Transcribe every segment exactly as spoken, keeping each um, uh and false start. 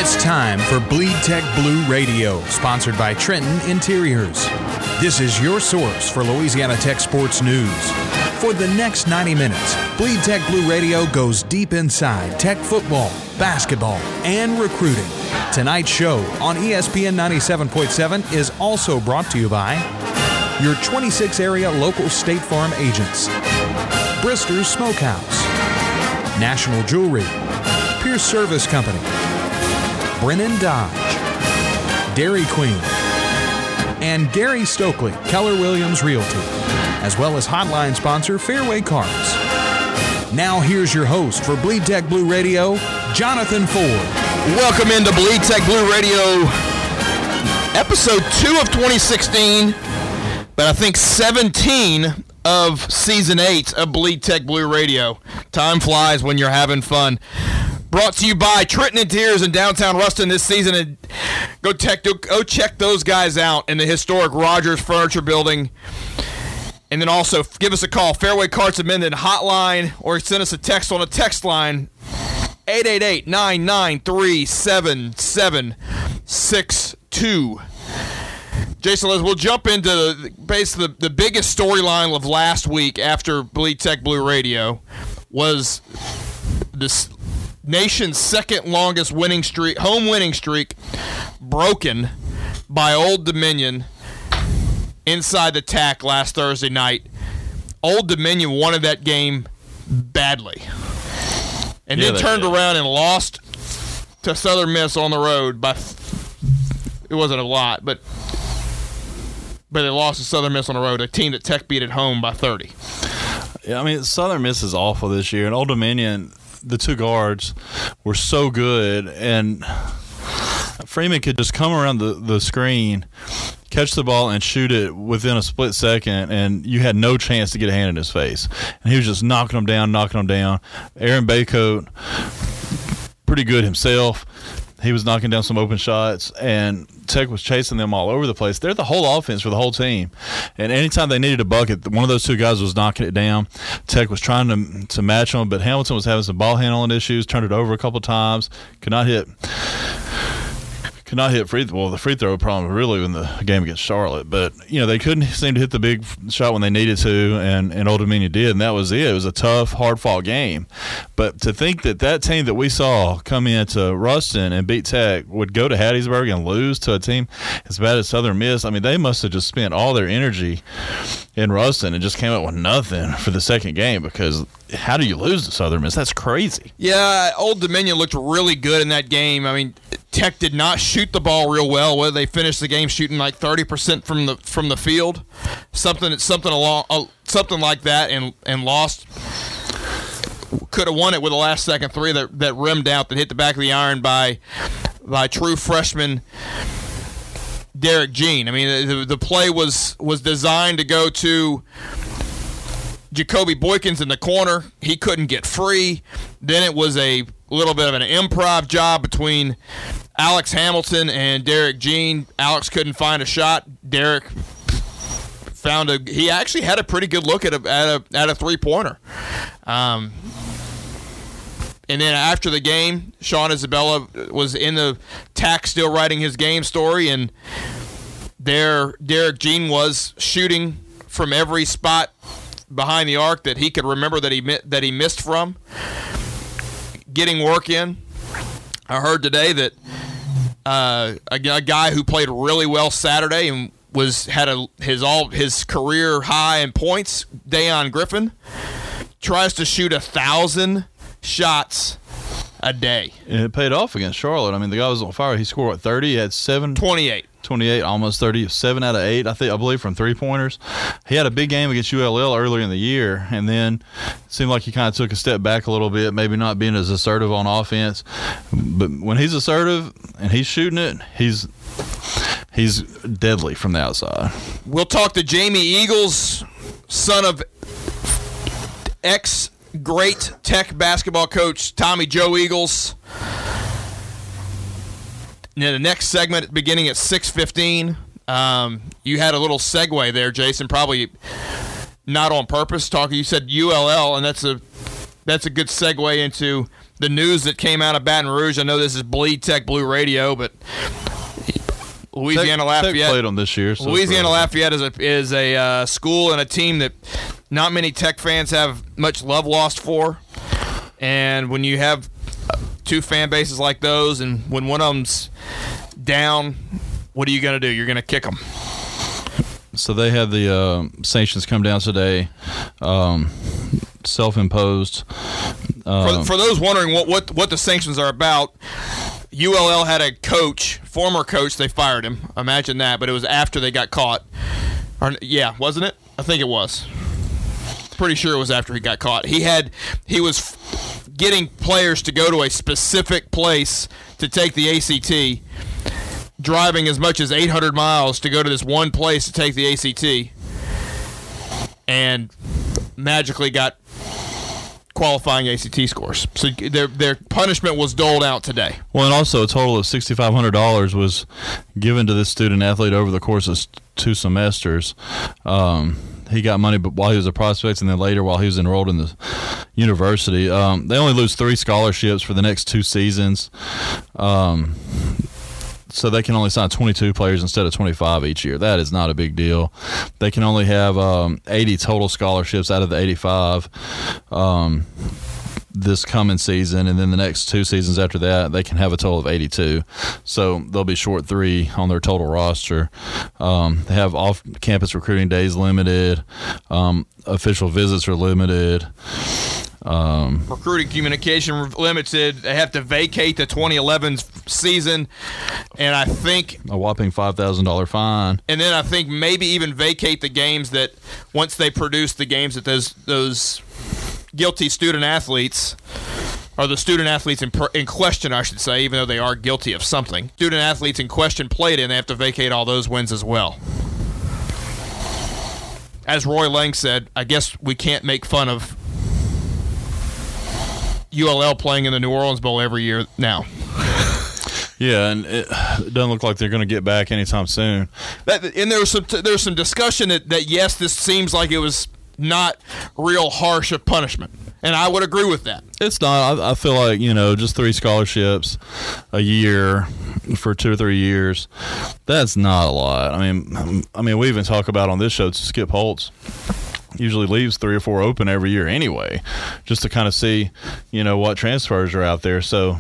It's time for Bleed Tech Blue Radio, sponsored by Trenton Interiors. This is your source for Louisiana Tech sports news. For the next ninety minutes, Bleed Tech Blue Radio goes deep inside Tech football, basketball, and recruiting. Tonight's show on E S P N ninety-seven point seven is also brought to you by your twenty-six area local State Farm agents, Brister's Smokehouse, National Jewelry, Pierce Service Company, Brennan Dodge, Dairy Queen, and Gary Stokely, Keller Williams Realty, as well as hotline sponsor Fairway Cards. Now here's your host for Bleed Tech Blue Radio, Jonathan Ford. Welcome into Bleed Tech Blue Radio, episode two of twenty sixteen, but I think seventeen of season eight of Bleed Tech Blue Radio. Time flies when you're having fun. Brought to you by Trenton Interiors in downtown Ruston this season. And go, tech, go check those guys out in the historic Rogers Furniture Building. And then also give us a call, Fairway Carts Amendment hotline, or send us a text on a text line, eight eight eight, nine nine three, seven seven six two. Jason, we'll jump into the, basically the, the biggest storyline of last week after Bleed Tech Blue Radio was this nation's second longest winning streak, home winning streak, broken by Old Dominion inside the T A C last Thursday night. Old Dominion wanted that game badly, and yeah, then turned did. around and lost to Southern Miss on the road by. It wasn't a lot, but but they lost to Southern Miss on the road, a team that Tech beat at home by thirty. Yeah, I mean, Southern Miss is awful this year, and Old Dominion, the two guards were so good, and Freeman could just come around the, the screen, catch the ball, and shoot it within a split second, and you had no chance to get a hand in his face. And he was just knocking them down, knocking them down. Aaron Baycoat, pretty good himself. He was knocking down some open shots, and Tech was chasing them all over the place. They're the whole offense for the whole team. And anytime they needed a bucket, one of those two guys was knocking it down. Tech was trying to to match them, but Hamilton was having some ball handling issues, turned it over a couple times, could not hit. Could not hit free. Well, the free throw problem really in the game against Charlotte, but you know they couldn't seem to hit the big shot when they needed to, and, and Old Dominion did, and that was it. It was a tough, hard-fought game. But to think that that team that we saw come into Ruston and beat Tech would go to Hattiesburg and lose to a team as bad as Southern Miss, I mean, they must have just spent all their energy in Ruston and just came up with nothing for the second game, because how do you lose to Southern Miss? That's crazy. Yeah, Old Dominion looked really good in that game. I mean, Tech did not shoot the ball real well. Whether they finished the game shooting like thirty percent from the from the field, something something along uh, something like that, and and lost. Could have won it with a last second three that that rimmed out, that hit the back of the iron by by true freshman Derek Jean. I mean, the, the play was was designed to go to Jacoby Boykins in the corner. He couldn't get free. Then it was a little bit of an improv job between Alex Hamilton and Derek Jean. Alex couldn't find a shot. Derek found a. He actually had a pretty good look at a at a at a three pointer. Um, and then after the game, Sean Isabella was in the T A C still writing his game story, and there Derek Jean was shooting from every spot behind the arc that he could remember that he that he missed from, getting work in. I heard today that uh, a, a guy who played really well Saturday and was had a his all his career high in points, Dayon Griffin, tries to shoot a thousand shots a day. And it paid off against Charlotte. I mean, the guy was on fire. He scored what, thirty? He had seven. twenty-eight. twenty-eight, almost thirty, seven out of eight, I think, I believe, from three-pointers. He had a big game against U L L earlier in the year, and then it seemed like he kind of took a step back a little bit, maybe not being as assertive on offense. But when he's assertive and he's shooting it, he's he's deadly from the outside. We'll talk to Jamie Eagles, son of ex-great Tech basketball coach Tommy Joe Eagles. In the next segment, beginning at six fifteen, um, you had a little segue there, Jason, probably not on purpose. Talking, you said U L L, and that's a that's a good segue into the news that came out of Baton Rouge. I know this is Bleed Tech Blue Radio, but Louisiana Tech, Lafayette Tech played on this year. So Louisiana Lafayette is a is a uh, school and a team that not many Tech fans have much love lost for. And when you have two fan bases like those, and when one of them's down, what are you going to do? You're going to kick them. So they had the uh, sanctions come down today, um, self-imposed. Um, for, for those wondering what, what, what the sanctions are about, U L L had a coach, former coach, they fired him. Imagine that, but it was after they got caught. Or, yeah, wasn't it? I think it was. Pretty sure it was after he got caught. He had he was f- getting players to go to a specific place to take the A C T, driving as much as eight hundred miles to go to this one place to take the A C T, and magically got qualifying A C T scores. So their their punishment was doled out today. Well, and also a total of six thousand five hundred dollars was given to this student athlete over the course of two semesters. Um, he got money while he was a prospect, and then later while he was enrolled in the university. Um, they only lose three scholarships for the next two seasons. Um, so they can only sign twenty-two players instead of twenty-five each year. That is not a big deal. They can only have um, eighty total scholarships out of the eighty-five um, this coming season, and then the next two seasons after that, they can have a total of eighty-two. So they'll be short three on their total roster. Um, they have off-campus recruiting days limited. Um, official visits are limited. Um, Recruiting communication limited. They have to vacate the twenty eleven season, and I think a whopping five thousand dollars fine. And then I think maybe even vacate the games that once they produce the games that those those guilty student athletes, or the student athletes in, in question, I should say, even though they are guilty of something, student athletes in question played in, they have to vacate all those wins as well. As Roy Lang said, I guess we can't make fun of U L L playing in the New Orleans Bowl every year now. Yeah, and it doesn't look like they're going to get back anytime soon. That, and there was some there was some discussion that, that yes, this seems like it was not real harsh of punishment, and I would agree with that. It's not. I, I feel like, you know, just three scholarships a year for two or three years, that's not a lot. I mean, I mean, we even talk about on this show, Skip Holtz usually leaves three or four open every year anyway, just to kind of see, you know, what transfers are out there. So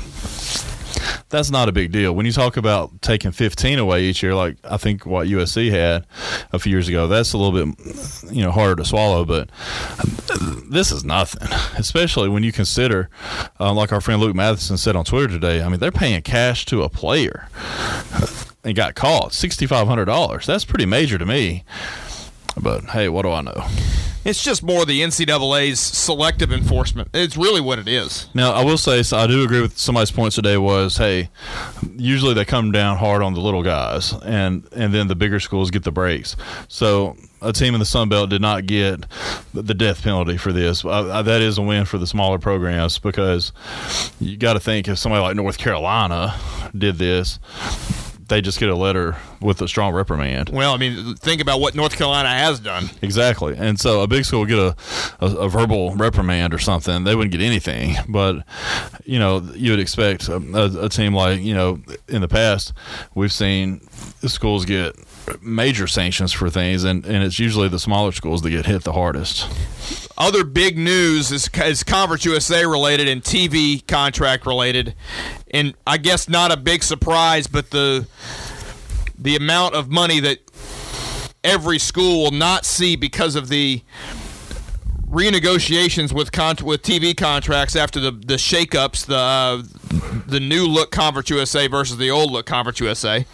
that's not a big deal. When you talk about taking fifteen away each year, like I think what U S C had a few years ago, that's a little bit, you know, harder to swallow. But this is nothing, especially when you consider, um, like our friend Luke Matheson said on Twitter today, I mean, they're paying cash to a player and got caught, six thousand five hundred dollars. That's pretty major to me. But, hey, what do I know? It's just more the N C double A's selective enforcement. It's really what it is. Now, I will say, so I do agree with somebody's points today was, hey, usually they come down hard on the little guys, and, and then the bigger schools get the breaks. So a team in the Sun Belt did not get the death penalty for this. I, I, that is a win for the smaller programs, because you got to think if somebody like North Carolina did this, they just get a letter with a strong reprimand. Well, I mean, think about what North Carolina has done. Exactly. And so a big school would get a, a, a verbal reprimand or something. They wouldn't get anything. But, you know, you would expect a, a, a team like, you know, in the past, we've seen schools get major sanctions for things, and, and it's usually the smaller schools that get hit the hardest. Other big news is, is Conference U S A related and T V contract related, and I guess not a big surprise, but the the amount of money that every school will not see because of the renegotiations with con- with T V contracts after the the shakeups, the uh, the new look Conference U S A versus the old look Conference U S A.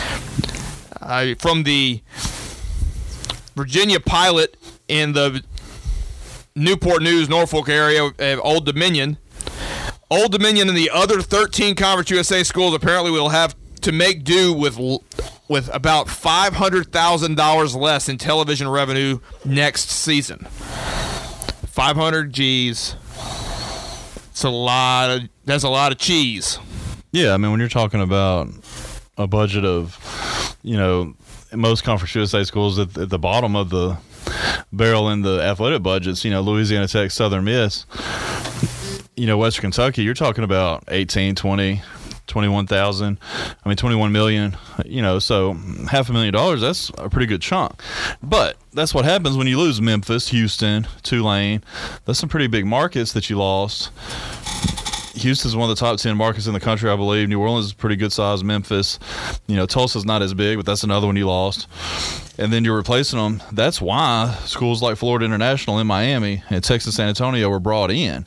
Uh, from the Virginia Pilot in the Newport News, Norfolk area, uh, Old Dominion. Old Dominion and the other thirteen Conference U S A schools apparently will have to make do with with about five hundred thousand dollars less in television revenue next season. five hundred G's. It's a lot of, that's a lot of cheese. Yeah, I mean, when you're talking about a budget of, you know, most Conference U S A schools at, at the bottom of the barrel in the athletic budgets. You know, Louisiana Tech, Southern Miss, you know, Western Kentucky, you're talking about eighteen, twenty, twenty-one thousand. I mean, twenty-one million, you know, so half a million dollars, that's a pretty good chunk. But that's what happens when you lose Memphis, Houston, Tulane. That's some pretty big markets that you lost. Houston's one of the top ten markets in the country, I believe. New Orleans is pretty good size. Memphis, you know, Tulsa's not as big, but that's another one you lost. And then you're replacing them. That's why schools like Florida International in Miami and Texas San Antonio were brought in.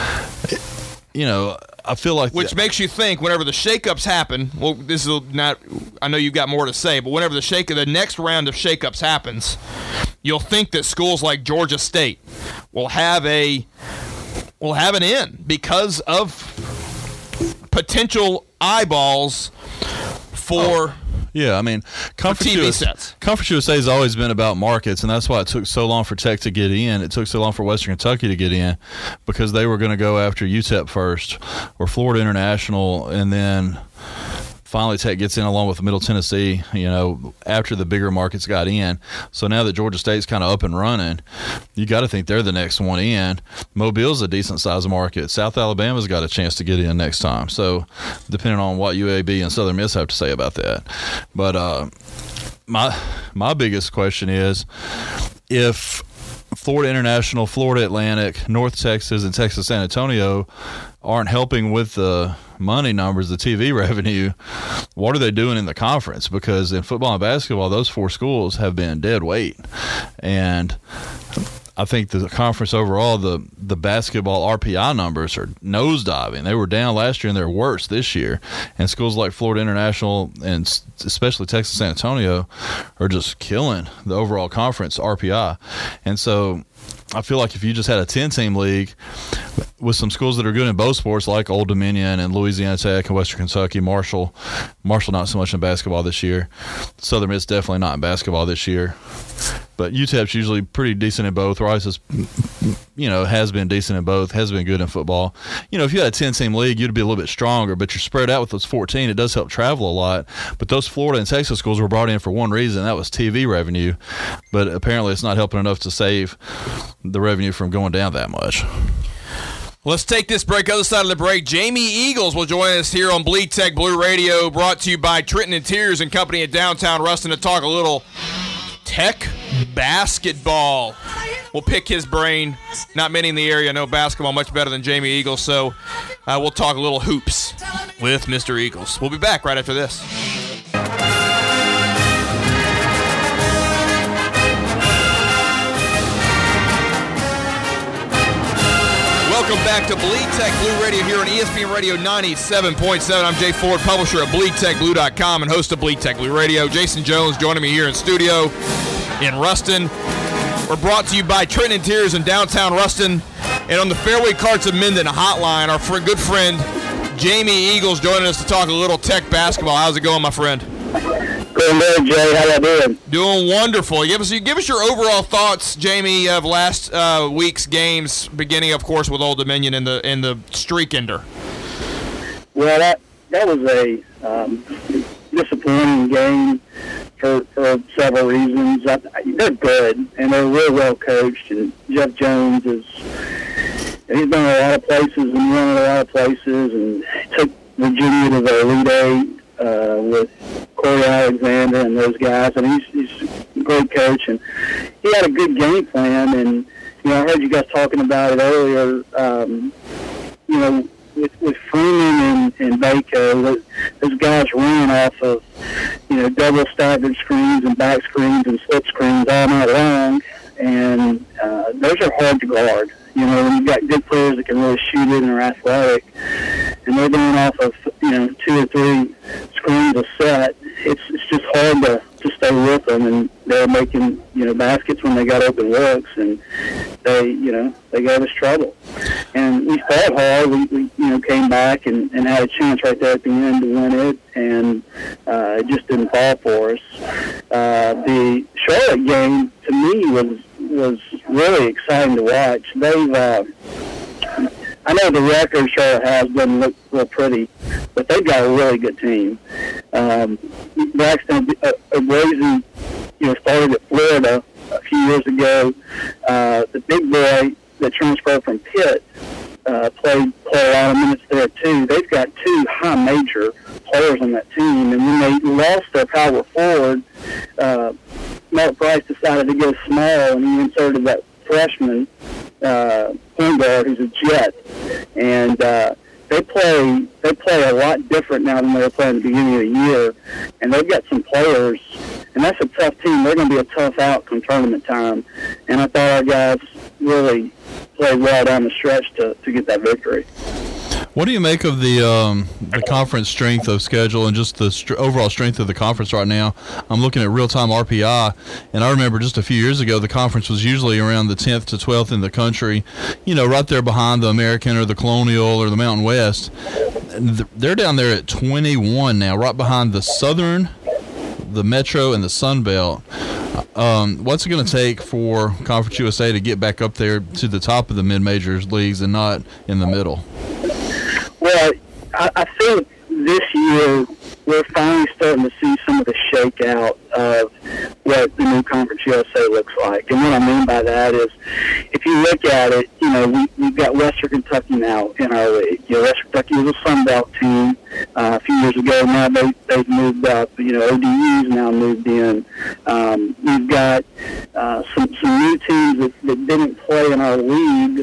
You know, I feel like which the, makes you think whenever the shakeups happen. Well, this is not. I know you've got more to say, but whenever the shake, the next round of shakeups happens, you'll think that schools like Georgia State will have a will have an in because of potential eyeballs for. Oh. Yeah, I mean, Conference, T V U S, sets. Conference U S A has always been about markets, and that's why it took so long for Tech to get in. It took so long for Western Kentucky to get in because they were going to go after U T E P first or Florida International, and then finally Tech gets in along with Middle Tennessee, you know, after the bigger markets got in. So now that Georgia State's kind of up and running, you got to think they're the next one in. Mobile's a decent-sized market. South Alabama's got a chance to get in next time. So depending on what U A B and Southern Miss have to say about that. But uh, my my biggest question is if Florida International, Florida Atlantic, North Texas, and Texas San Antonio aren't helping with the money numbers, the T V revenue, what are they doing in the conference? Because in football and basketball, those four schools have been dead weight. And I think the conference overall, the, the basketball R P I numbers are nosediving. They were down last year and they're worse this year. And schools like Florida International and especially Texas San Antonio are just killing the overall conference R P I. And so I feel like if you just had a ten-team league with some schools that are good in both sports, like Old Dominion and Louisiana Tech and Western Kentucky, Marshall, Marshall not so much in basketball this year. Southern Miss definitely not in basketball this year. But U T E P's usually pretty decent in both. Rice is, you know, has been decent in both, has been good in football. You know, if you had a ten-team league, you'd be a little bit stronger, but you're spread out with those fourteen. It does help travel a lot. But those Florida and Texas schools were brought in for one reason. That was T V revenue. But apparently it's not helping enough to save the revenue from going down that much. Let's take this break. Other side of the break, Jamie Eagles will join us here on Bleed Tech Blue Radio, brought to you by Trenton Interiors and Company in downtown Ruston, to talk a little Tech basketball. We'll pick his brain. Not many in the area know basketball much better than Jamie Eagles, so uh, we'll talk a little hoops with Mister Eagles. We'll be back right after this. Welcome back to Bleed Tech Blue Radio here on E S P N Radio ninety-seven point seven. I'm Jay Ford, publisher of bleed tech blue dot com and host of Bleed Tech Blue Radio. Jason Jones joining me here in studio in Ruston. We're brought to you by Trenton Interiors in downtown Ruston. And on the Fairway Carts of Minden hotline, our friend, good friend Jamie Eagles joining us to talk a little Tech basketball. How's it going, my friend? Going good, Jay. How you doing? Doing wonderful. Give us, give us your overall thoughts, Jamie, of last uh, week's games, beginning, of course, with Old Dominion in the in the streak ender. Well, that that was a um, disappointing game for, for several reasons. I, they're good, and they're real well coached, and Jeff Jones is he's been in a lot of places and won a lot of places, and took Virginia to the Elite Eight uh, with Corey Alexander and those guys, and he's, he's a great coach, and he had a good game plan. And you know, I heard you guys talking about it earlier. Um, you know, with, with Freeman and, and Baco, those guys run off of you know double staggered screens and back screens and slip screens all night long, and uh, those are hard to guard. You know, when you've got good players that can really shoot it and are athletic, and they're going off of you know two or three screens a set, it's it's just hard to, to stay with them, and they're making you know baskets when they got open looks, and they you know they gave us trouble. And we fought hard. We, we you know came back and, and had a chance right there at the end to win it, and uh, it just didn't fall for us. Uh, the Charlotte game to me was was really exciting to watch. They've uh, I know the record Charlotte has doesn't look real pretty, but they've got a really good team. Um, Braxton uh, Brazen, you know, started at Florida a few years ago. Uh, the big boy that transferred from Pitt uh, played, played a lot of minutes there, too. They've got two high major players on that team, and when they lost their power forward, uh, Mark Price decided to go small, and he inserted that freshman uh, point guard who's a Jet, and uh, they play they play a lot different now than they were playing at the beginning of the year, and they've got some players, and that's a tough team. They're going to be a tough out come tournament time, and I thought our guys really played well down the stretch to, to get that victory. What do you make of the um, the conference strength of schedule and just the st- overall strength of the conference right now? I'm looking at real-time R P I, and I remember just a few years ago the conference was usually around the tenth to twelfth in the country, you know, right there behind the American or the Colonial or the Mountain West. They're down there at twenty-one now, right behind the Southern, the Metro, and the Sun Belt. Um, what's it going to take for Conference U S A to get back up there to the top of the mid-majors leagues and not in the middle? Well, I, I think this year we're finally starting to see some of the shakeout of what the new Conference U S A looks like. And what I mean by that is, if you look at it, you know, we, we've got Western Kentucky now in our league. You know, Western Kentucky was a Sun Belt team uh, a few years ago. Now they, they've moved up. You know, O D U's now moved in. Um, we've got uh, some, some new teams that, that didn't play in our league,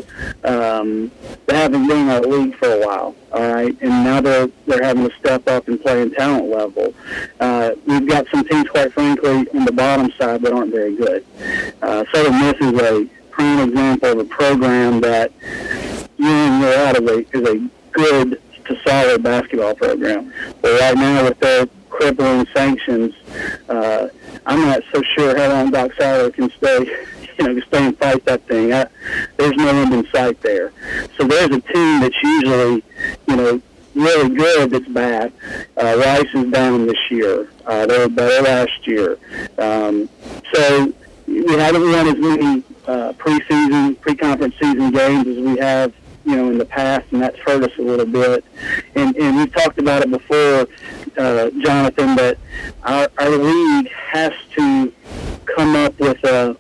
um, that haven't been in our league for a while. All right, and now they're they're having to step up and play in talent level. Uh, we've got some teams, quite frankly, on the bottom side that aren't very good. Uh, Southern Miss is a prime example of a program that year in year out is a, is a good to solid basketball program. But right now, with their crippling sanctions, uh, I'm not so sure how long Doc Siler can stay. You know, stay and fight that thing. I, there's no end in sight there. So there's a team that's usually, you know, really good that's bad. Uh, Rice is down this year. Uh, they were better last year. Um, so we haven't won as many uh, preseason, pre-conference season games as we have, you know, in the past, and that's hurt us a little bit. And, and we've talked about it before, uh, Jonathan, that our, our league has to come up with a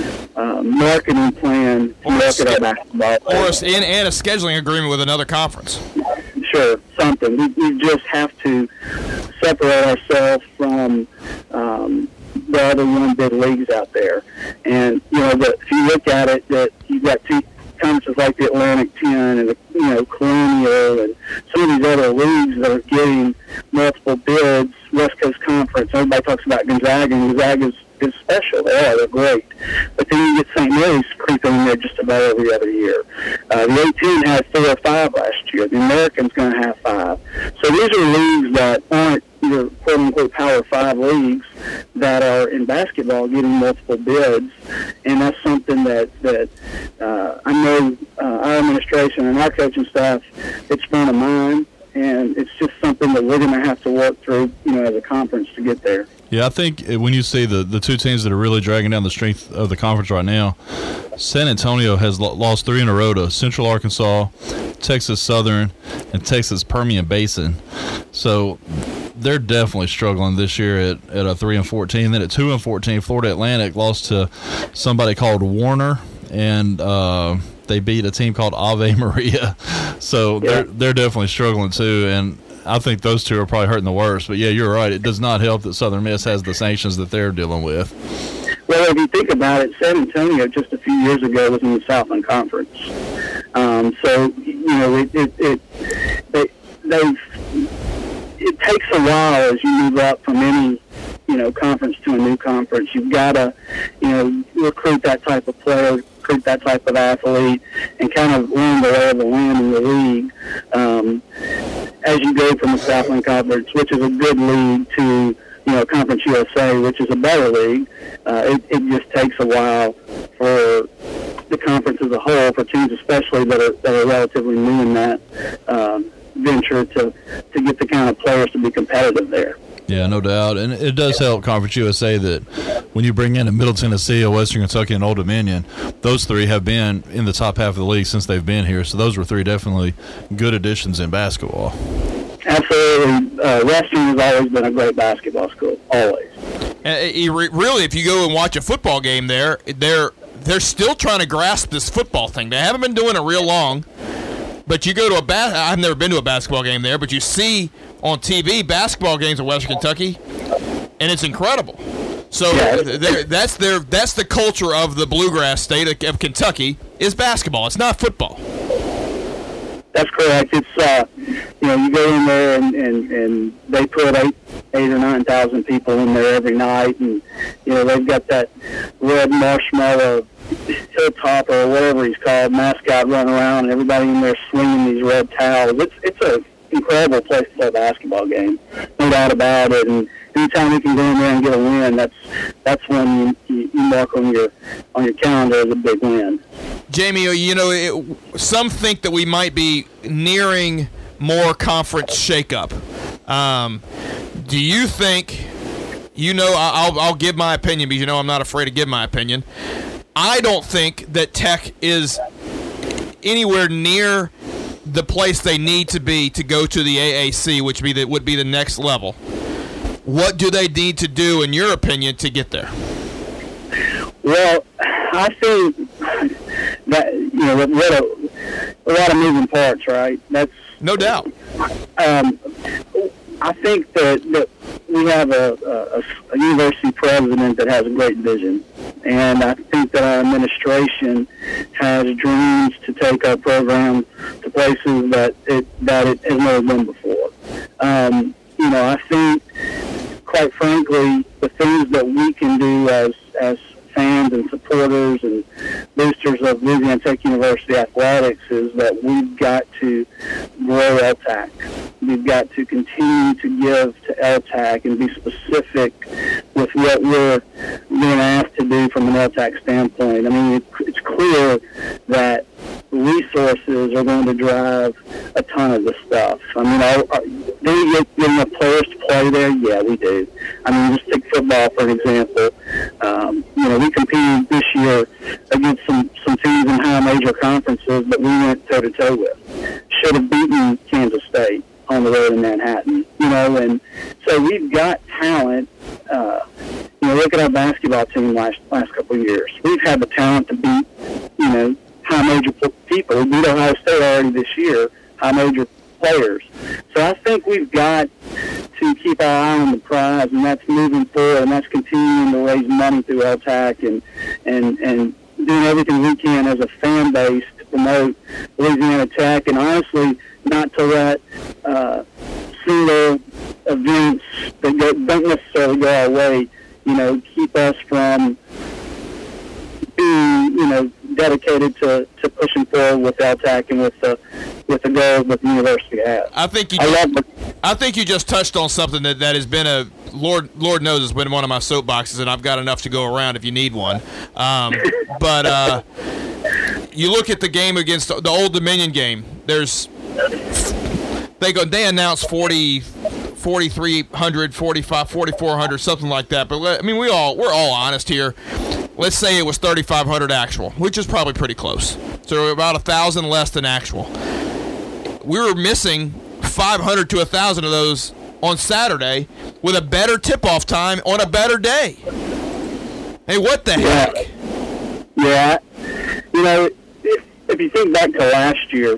Uh, marketing plan to market our basketball. Or a, and, and a scheduling agreement with another conference. Sure, something. We, we just have to separate ourselves from um, the other one big leagues out there. And, you know, the, if you look at it, that you've got two conferences like the Atlantic ten and the, you know, Colonial and some of these other leagues that are getting multiple bids. West Coast Conference, everybody talks about Gonzaga, and Gonzaga's is special. They are. They're great. But then you get Saint Mary's creeping in there just about every other year. Uh, the eighteen had four or five last year. The American's going to have five. So these are leagues that aren't your quote-unquote Power Five leagues that are in basketball getting multiple bids, and that's something that, that uh, I know uh, our administration and our coaching staff, it's front of mind, and it's just something that we're going to have to work through, you know, as a conference to get there. Yeah, I think when you see the, the two teams that are really dragging down the strength of the conference right now, San Antonio has lo- lost three in a row to Central Arkansas, Texas Southern, and Texas Permian Basin. So they're definitely struggling this year at, at a three and fourteen. Then at two and fourteen, Florida Atlantic lost to somebody called Warner, and uh, they beat a team called Ave Maria. So they're they're definitely struggling too, and I think those two are probably hurting the worst. But, yeah, you're right. It does not help that Southern Miss has the sanctions that they're dealing with. Well, if you think about it, San Antonio just a few years ago was in the Southland Conference. Um, so, you know, it, it, it, they, they've, it takes a while as you move up from any, you know, conference to a new conference. You've got to, you know, recruit that type of player, recruit that type of athlete, and kind of learn the lay of the land in the league. Um, as you go from the Southland Conference, which is a good league, to, you know, Conference U S A, which is a better league, uh, it, it just takes a while for the conference as a whole, for teams especially that are, that are relatively new in that um, venture, to, to get the kind of players to be competitive there. Yeah, no doubt. And it does help Conference U S A that when you bring in a Middle Tennessee, a Western Kentucky, and Old Dominion, those three have been in the top half of the league since they've been here. So those were three definitely good additions in basketball. Absolutely. Uh, Western has always been a great basketball school, always. Uh, you re- really, if you go and watch a football game there, they're they're still trying to grasp this football thing. They haven't been doing it real long. But you go to a bas- I've never been to a basketball game there, but you see on T V basketball games in Western Kentucky, and it's incredible. So yeah. that's their that's the culture of the bluegrass state of, of Kentucky is basketball. It's not football. That's correct. It's uh, you know, you go in there and, and, and they put eight eight or nine thousand people in there every night, and you know they've got that red marshmallow hilltop or whatever he's called mascot running around, and everybody in there swinging these red towels. It's it's a incredible place to play a basketball game, no doubt about it. And anytime you can go in there and get a win, that's that's when you, you, you mark on your on your calendar as a big win. Jamie, you know, it, some think that we might be nearing more conference shakeup. Um, do you think? You know, I'll I'll give my opinion because you know I'm not afraid to give my opinion. I don't think that Tech is anywhere near the place they need to be to go to the A A C, which be the, would be the next level. What do they need to do, in your opinion, to get there? Well, I think that, you know, what a, a lot of moving parts, right? That's no doubt. Um, I think that, that we have a, a, a university president that has a great vision, and I think that our administration has dreams to take our program to places that it that it has never been before. Um, you know, I think, quite frankly, the things that we can do as as fans and supporters and boosters of Louisiana Tech University athletics is that we've got to grow L T A C. We've got to continue to give to L T A C and be specific with what we're being asked to do from an L T A C standpoint. I mean, it, it's clear that resources are going to drive a ton of this stuff. I mean, are, are, do we get getting the players to play there? Yeah, we do. I mean, just take football, for example. Um, you know, we competed this year against some, some teams in high major conferences that we went toe-to-toe with. Should have beaten Kansas State on the road in Manhattan, you know, and so we've got talent. Uh, you know, look at our basketball team last last couple of years. We've had the talent to beat, you know, high major people. We beat Ohio State already this year, high major players. So I think we've got to keep our eye on the prize, and that's moving forward, and that's continuing to raise money through L T A C and, and, and doing everything we can as a fan base to promote Louisiana Tech, and honestly, not to let uh, single events that go, don't necessarily go our way, you know, keep us from being, you know, dedicated to, to pushing forward with L T A C and with the with the goals that the university has. I think you. I, just, love I think you just touched on something that, that has been a Lord Lord knows it's been one of my soapboxes, and I've got enough to go around if you need one. Um, but uh, you look at the game against the Old Dominion game. There's they go they announced forty. forty-three hundred, forty-five, forty-four hundred, something like that. But I mean, we all we're all honest here. Let's say it was thirty-five hundred actual, which is probably pretty close. So about a thousand less than actual. We were missing five hundred to a thousand of those on Saturday with a better tip-off time on a better day. Hey, what the yeah. heck? Yeah, you know, if, if you think back to last year.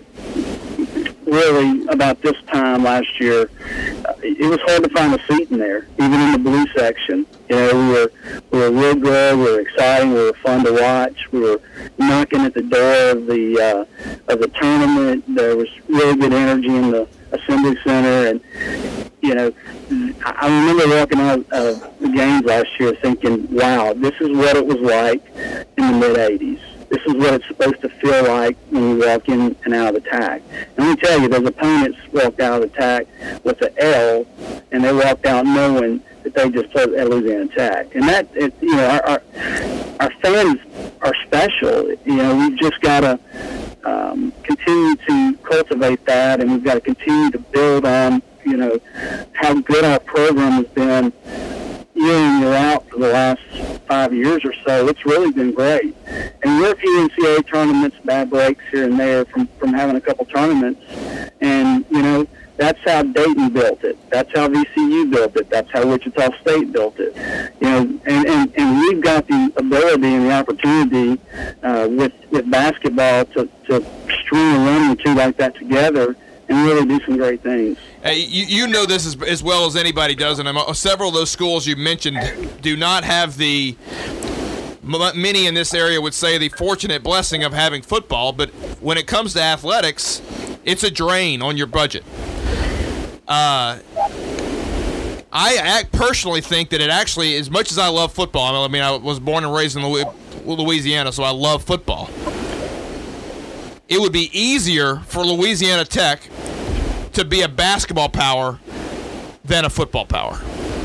Really, about this time last year, uh, it was hard to find a seat in there, even in the blue section. You know, we were we were real good, we were exciting, we were fun to watch. We were knocking at the door of the uh, of the tournament. There was really good energy in the Assembly Center, and you know, I remember walking out of the games last year thinking, "Wow, this is what it was like in the mid eighties." This is what it's supposed to feel like when you walk in and out of the T A C. And let me tell you, those opponents walked out of the T A C with an L, and they walked out knowing that they just played at Louisiana Tech. And that, it, you know, our, our our fans are special. You know, we've just got to um, continue to cultivate that, and we've got to continue to build on, you know, how good our program has been year in, year out for the last five years or so. It's really been great. And we're a few N C double A tournaments, bad breaks here and there from, from having a couple tournaments. And, you know, That's how Dayton built it. That's how V C U built it. That's how Wichita State built it. You know, and, and, and we've got the ability and the opportunity uh, with with basketball to, to string a run or two like that together and really do some great things. Hey, you, you know this as, as well as anybody does, and several of those schools you mentioned do not have the, many in this area would say, the fortunate blessing of having football, but when it comes to athletics, it's a drain on your budget. Uh, I act, personally think that it actually, as much as I love football, I mean, I was born and raised in Louisiana, so I love football. It would be easier for Louisiana Tech to be a basketball power than a football power.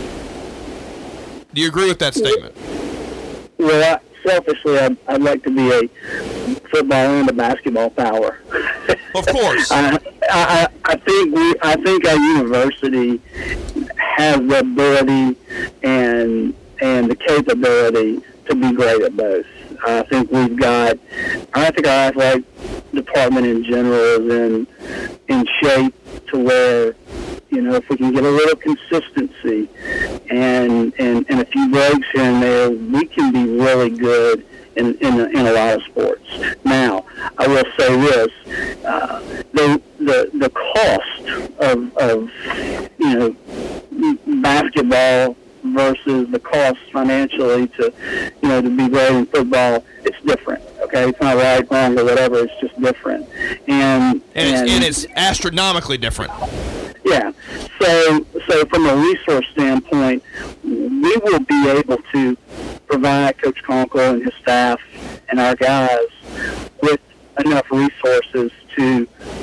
Do you agree with that statement? Well, I, selfishly, I'd, I'd like to be a football and a basketball power. Of course. I, I, I think we, I think our university has the ability and and the capability to be great at both. I think we've got. I think our athletic department in general is in in shape to where, you know, if we can get a little consistency and and, and a few breaks here and there, we can be really good in in a, in a lot of sports. Now, I will say this: uh, the the the cost of of you know basketball versus the cost financially to, you know, to be great in football, it's different. Okay, it's not right, wrong, or whatever. It's just different, and and it's, and, and it's astronomically different. Yeah. So, so from a resource standpoint, we will be able to provide Coach Conkle and his staff and our guys with enough resources to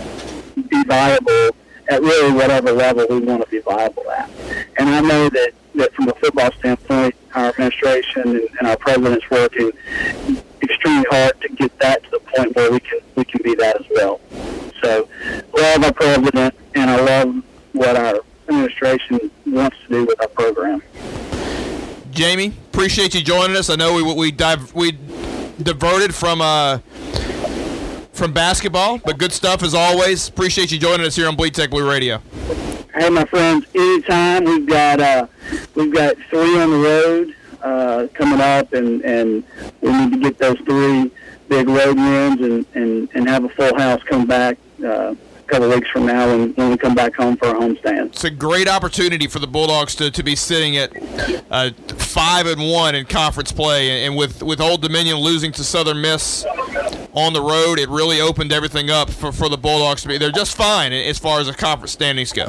be viable at really whatever level we want to be viable at. And I know that, that from a football standpoint, our administration and, and our president's working extremely hard to get that to the point where we can we can be that as well. So, love our president, and I love what our administration wants to do with our program. Jamie, appreciate you joining us. I know we we dive, we diverted from uh from basketball, but good stuff as always. Appreciate you joining us here on Bleed Tech Blue Radio. Hey, my friends, anytime. We've got uh, we've got three on the road uh, coming up, and, and we need to get those three big road wins and, and, and have a full house come back uh, a couple of weeks from now when, when we come back home for our homestand. It's a great opportunity for the Bulldogs to, to be sitting at uh, five and one in conference play, and with, with Old Dominion losing to Southern Miss on the road, it really opened everything up for, for the Bulldogs to be. They're just fine as far as the conference standings go.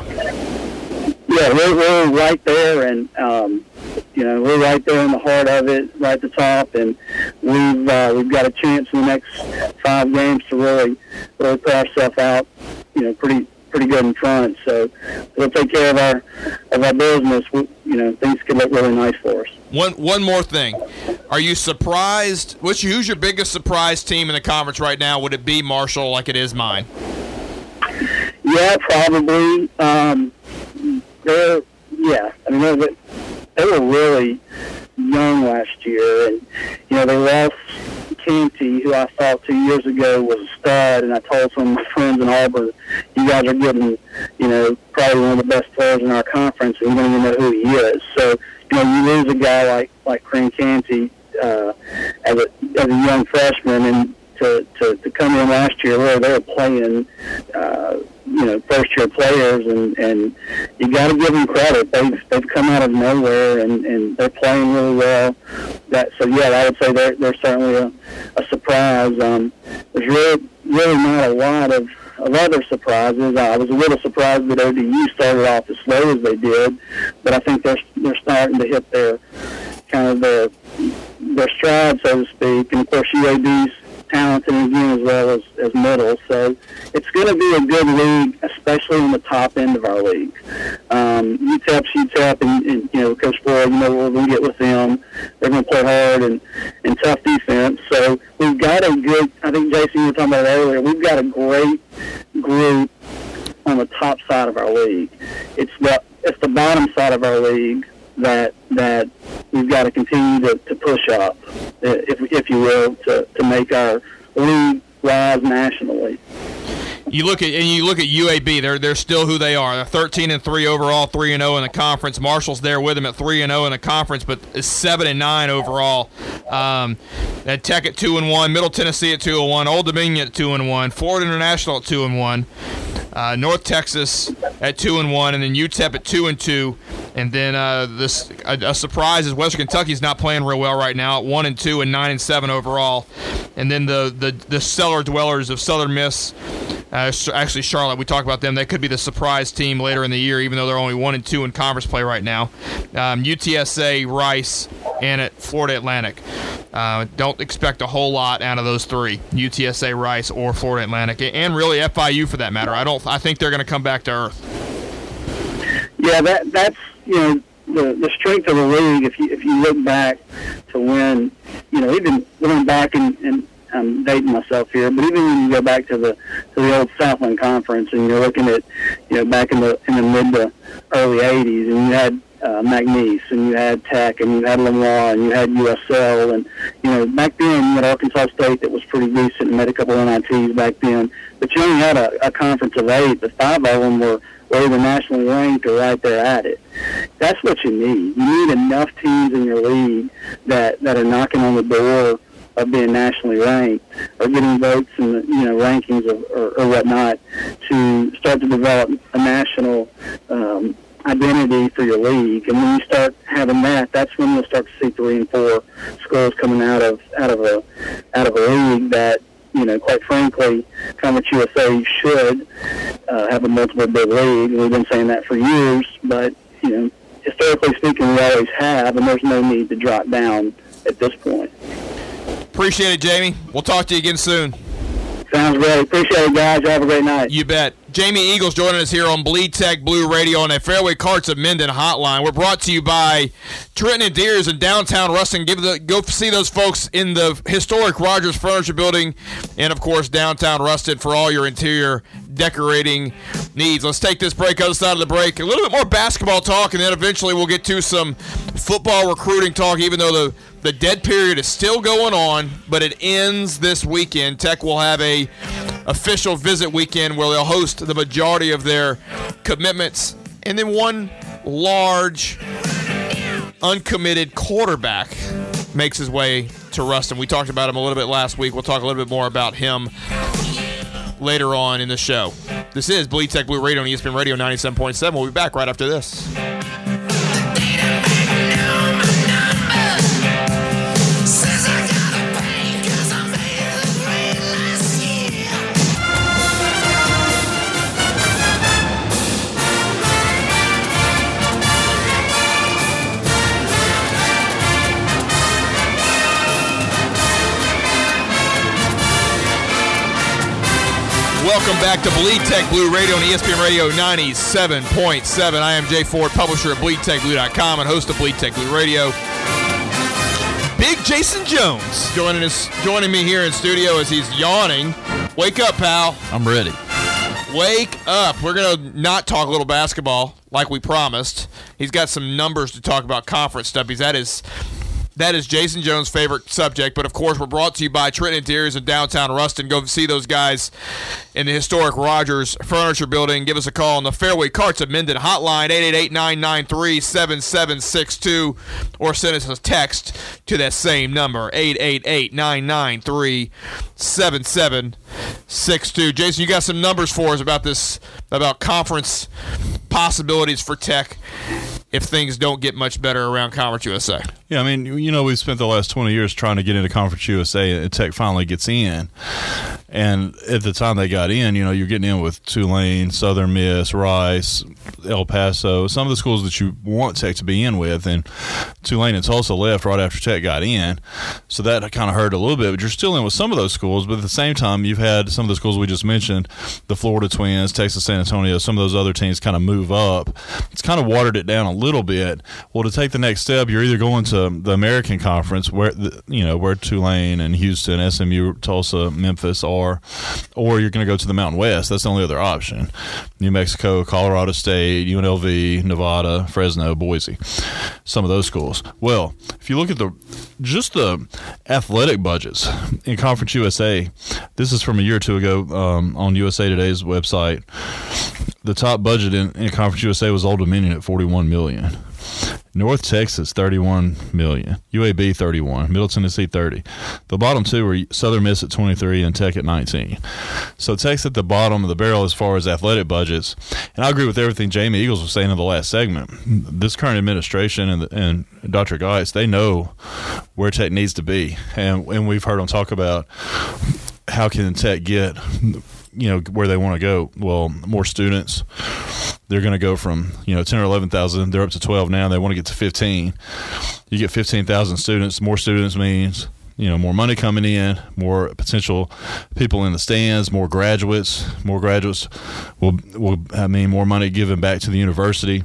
Yeah, we're, we're right there, and um, you know we're right there in the heart of it, right at the top, and we've uh, we've got a chance in the next five games to really really put ourselves out, you know, pretty pretty good in front. So we'll take care of our of our business. We, you know, things could look really nice for us. One one more thing. Are you surprised? What's who's your biggest surprise team in the conference right now? Would it be Marshall, like it is mine? Yeah, probably. Um, they're yeah. I mean, they, they were really young last year, and you know they lost Canty, who I thought two years ago was a stud, and I told some of my friends in Auburn, you guys are getting, you know, probably one of the best players in our conference, and you don't even know who he is. So, you know, you lose a guy like like Crane Canty uh, as a as a young freshman, and to to, to come in last year where they were playing, uh, you know, first year players, and, and you got to give them credit. They've they've come out of nowhere, and, and they're playing really well. That so yeah, I would say they're they're certainly a, a surprise. Um, there's really really not a lot of. of other surprises. I was a little surprised that O D U started off as slow as they did, but I think they're they're starting to hit their kind of their their stride, so to speak. And of course, U A B's talented again as well as, as middle. So it's going to be a good league, especially in the top end of our league. Um, U T E P's U T E P, and, and you know, Coach Floyd, you know what we're going to get with them. They're going to play hard and, and tough defense. So we've got a good, I think, Jason, you were talking about it earlier, we've got a great group on the top side of our league. It's the, it's the bottom side of our league that that we've got to continue to, to push up, if if you will, to, to make our league rise nationally. You look at and you look at U A B. They're they're still who they are. They're thirteen and three overall, three and zero in the conference. Marshall's there with them at three and zero in the conference, but is seven and nine overall. Um, at Tech at two and one, Middle Tennessee at two and one, Old Dominion at two and one, Florida International at two and one, uh, North Texas at two and one, and then U T E P at two and two. And then uh, this a, a surprise is Western Kentucky's not playing real well right now at one and two and nine and seven overall. And then the the the cellar dwellers of Southern Miss. Uh, actually, Charlotte, we talked about them. They could be the surprise team later in the year, even though they're only one and two in conference play right now. Um, U T S A, Rice, and at Florida Atlantic. Uh, don't expect a whole lot out of those three: U T S A, Rice, or Florida Atlantic, and really F I U for that matter. I don't. I think they're going to come back to earth. Yeah, that that's you know the the strength of the league. If you if you look back to when you know even going back and. and I'm dating myself here, but even when you go back to the to the old Southland Conference, and you're looking at, you know, back in the in the mid to early eighties, and you had uh, McNeese, and you had Tech, and you had Lamar, and you had U S L, and you know back then you had Arkansas State that was pretty decent and made a couple of N I Ts back then, but you only had a, a conference of eight. The five of them were, were either nationally ranked or right there at it. That's what you need. You need enough teams in your league that that are knocking on the door of being nationally ranked or getting votes in the you know rankings of, or, or whatnot to start to develop a national um, identity for your league. And when you start having that, that's when you'll start to see three and four schools coming out of out of a out of a league that you know quite frankly Conference U S A should uh, have a multiple bid league. We've been saying that for years, but you know historically speaking, we always have, and there's no need to drop down at this point. Appreciate it, Jamie. We'll talk to you again soon. Sounds great. Appreciate it, guys. Have a great night. You bet. Jamie Eagles joining us here on Bleed Tech Blue Radio on a Fairway Carts of Minden hotline. We're brought to you by Trenton and Deers in downtown Ruston. Give the, go see those folks in the historic Rogers Furniture Building and, of course, downtown Ruston for all your interior decorating needs. Let's take this break. Other side of the break, a little bit more basketball talk, and then eventually we'll get to some football recruiting talk, even though the The dead period is still going on, but it ends this weekend. Tech will have a official visit weekend where they'll host the majority of their commitments, and then one large, uncommitted quarterback makes his way to Ruston. We talked about him a little bit last week. We'll talk a little bit more about him later on in the show. This is Bleed Tech Blue Radio on E S P N Radio ninety-seven point seven. We'll be back right after this. Welcome back to Bleed Tech Blue Radio on E S P N Radio ninety-seven point seven. I am Jay Ford, publisher of bleed tech blue dot com and host of Bleed Tech Blue Radio. Big Jason Jones joining us, joining me here in studio as he's yawning. Wake up, pal. I'm ready. Wake up. We're going to not talk a little basketball like we promised. He's got some numbers to talk about, conference stuff. He's at his... That is Jason Jones' favorite subject, but of course we're brought to you by Trenton Interiors in downtown Ruston. Go see those guys in the historic Rogers Furniture Building. Give us a call on the Fairway Carts of Minden hotline, eight eight eight, nine nine three, seven seven six two, or send us a text to that same number, eight eight eight, nine nine three, seven seven six two. Jason, you got some numbers for us about this, about conference possibilities for Tech if things don't get much better around Conference U S A. Yeah, I mean, you know, we've spent the last twenty years trying to get into Conference U S A, and Tech finally gets in. And at the time they got in, you know, you're getting in with Tulane, Southern Miss, Rice, El Paso, some of the schools that you want Tech to be in with. And Tulane and Tulsa left right after Tech got in. So that kind of hurt a little bit. But you're still in with some of those schools. But at the same time, you've had some of the schools we just mentioned, the Florida Twins, Texas San Antonio, some of those other teams kind of move up. It's kind of watered it down a little bit. Well, to take the next step, you're either going to the American Conference, where the, you know where Tulane and Houston, S M U, Tulsa, Memphis are, far, or you're going to go to the Mountain West. That's the only other option. New Mexico, Colorado State, U N L V, Nevada, Fresno, Boise, some of those schools. Well, if you look at the just the athletic budgets in Conference U S A, this is from a year or two ago um, on U S A Today's website. The top budget in, in Conference U S A was Old Dominion at forty-one million dollars. North Texas, thirty-one million dollars. U A B, thirty-one. Middle Tennessee, thirty. The bottom two were Southern Miss at twenty-three and Tech at nineteen. So Tech's at the bottom of the barrel as far as athletic budgets. And I agree with everything Jamie Eagles was saying in the last segment. This current administration and, and Doctor Geis, they know where Tech needs to be. And, and we've heard them talk about how can Tech get, you know, where they want to go. Well, more students. They're going to go from, you know, ten or eleven thousand. They're up to twelve now. They want to get to fifteen. You get fifteen thousand students. More students means, you know, more money coming in, more potential people in the stands, more graduates. More graduates will, will I mean, more money given back to the university.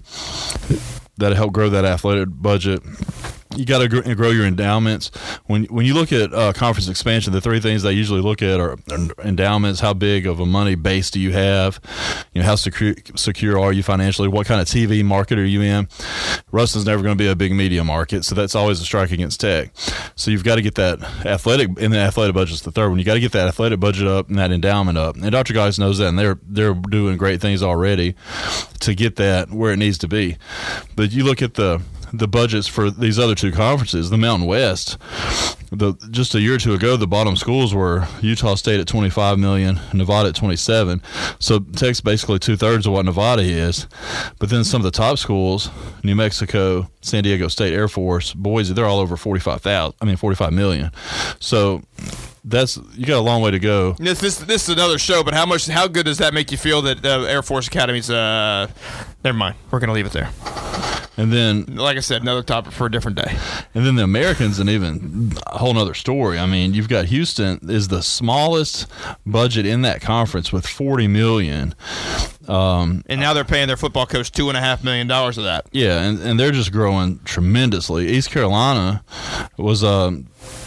That'll help grow that athletic budget. You got to grow your endowments. When when you look at uh, conference expansion, the three things they usually look at are endowments. How big of a money base do you have? You know, how secure secure are you financially? What kind of T V market are you in? Ruston's never going to be a big media market, so that's always a strike against Tech. So you've got to get that athletic, and the athletic budget's the third one. You got to get that athletic budget up and that endowment up. And Doctor Geis knows that, and they're they're doing great things already to get that where it needs to be. But you look at the the budgets for these other two conferences, the Mountain West. The just a year or two ago, the bottom schools were Utah State at twenty-five million dollars, Nevada at twenty-seven. So Tech's basically two thirds of what Nevada is. But then some of the top schools, New Mexico, San Diego State Air Force, Boise, they're all over forty-five thousand. I mean forty-five million. So that's you got a long way to go. This this this is another show, but how much how good does that make you feel that uh, Air Force Academy's? Uh, never mind, we're gonna leave it there. And then, like I said, another topic for a different day. And then the Americans, and even a whole nother story. I mean, you've got Houston is the smallest budget in that conference with forty million dollars. Um, and now they're paying their football coach two and a half million dollars of that. Yeah, and, and they're just growing tremendously. East Carolina was um,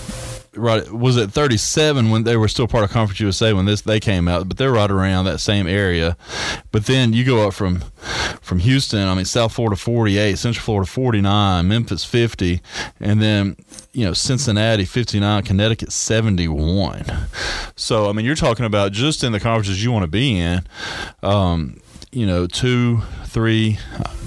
right was at thirty-seven when they were still part of Conference U S A when this they came out, but they're right around that same area. But then you go up from from Houston, I mean South Florida forty-eight, Central Florida forty-nine, Memphis fifty, and then you know Cincinnati fifty-nine, Connecticut seventy-one. So I mean you're talking about just in the conferences you want to be in, um, you know two, three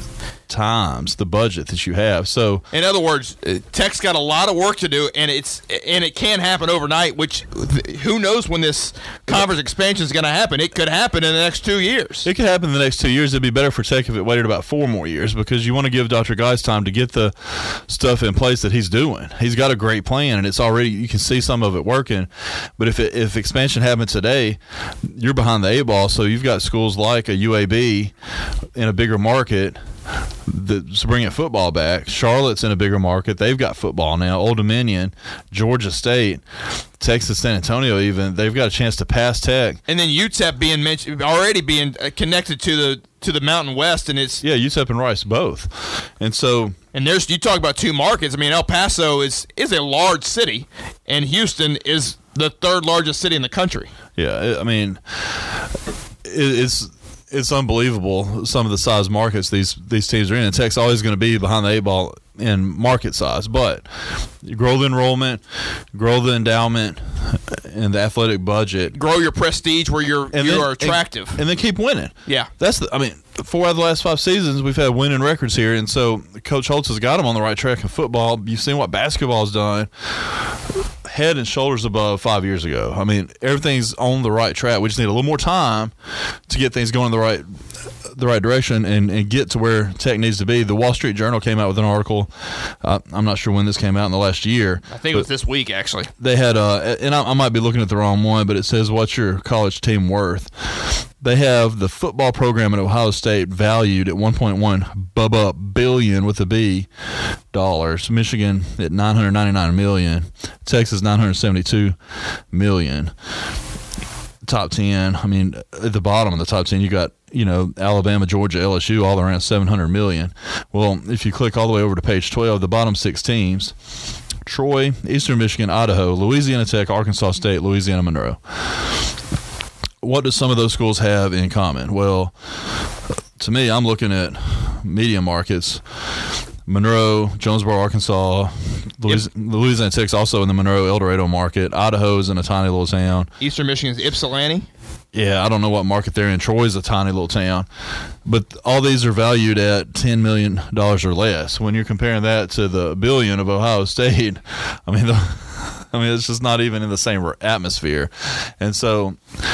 times the budget that you have. So in other words, Tech's got a lot of work to do, and it's and it can't happen overnight, which who knows when this conference expansion is going to happen. It could happen in the next two years. It could happen in the next two years. It'd be better for Tech if it waited about four more years, because you want to give Doctor Geis time to get the stuff in place that he's doing. He's got a great plan, and it's already, you can see some of it working. But if it, if expansion happened today, you're behind the eight ball. So you've got schools like a U A B in a bigger market that's bringing football back. Charlotte's in a bigger market. They've got football now. Old Dominion, Georgia State, Texas, San Antonio even, they've got a chance to pass Tech. And then U T E P being mentioned, already being connected to the to the Mountain West, and it's yeah, U T E P and Rice both. And so and there's you talk about two markets. I mean, El Paso is is a large city, and Houston is the third largest city in the country. Yeah, I mean, it's it's unbelievable some of the size markets these these teams are in. And Tech's always going to be behind the eight ball in market size, but you grow the enrollment, grow the endowment, and the athletic budget, grow your prestige where you're and you then, are attractive, and, and then keep winning. Yeah, that's the. I mean, four out of the last five seasons we've had winning records here, and so Coach Holtz has got them on the right track in football. You've seen what basketball's done, head and shoulders above five years ago. I mean, everything's on the right track. We just need a little more time to get things going in the right the right direction and, and get to where Tech needs to be. The Wall Street Journal came out with an article. Uh, I'm not sure when this came out in the last year. I think it was this week, actually. They had, uh, and I, I might be looking at the wrong one, but it says, what's your college team worth? They have the football program at Ohio State valued at one point one billion with a B dollars. Michigan at nine hundred ninety-nine million. Texas nine hundred seventy-two million. Top ten. I mean, at the bottom of the top ten, you got, you know, Alabama, Georgia, L S U, all around seven hundred million. Well, if you click all the way over to page twelve, the bottom six teams, Troy, Eastern Michigan, Idaho, Louisiana Tech, Arkansas State, Louisiana Monroe. What do some of those schools have in common? Well, to me, I'm looking at media markets. Monroe, Jonesboro, Arkansas, Louis- yep. Louisiana Tech's also in the Monroe, El Dorado market. Idaho's in a tiny little town. Eastern Michigan's Ypsilanti. Yeah, I don't know what market they're in. Troy's a tiny little town. But all these are valued at ten million dollars or less. When you're comparing that to the billion of Ohio State, I mean, the, I mean, it's just not even in the same atmosphere. And so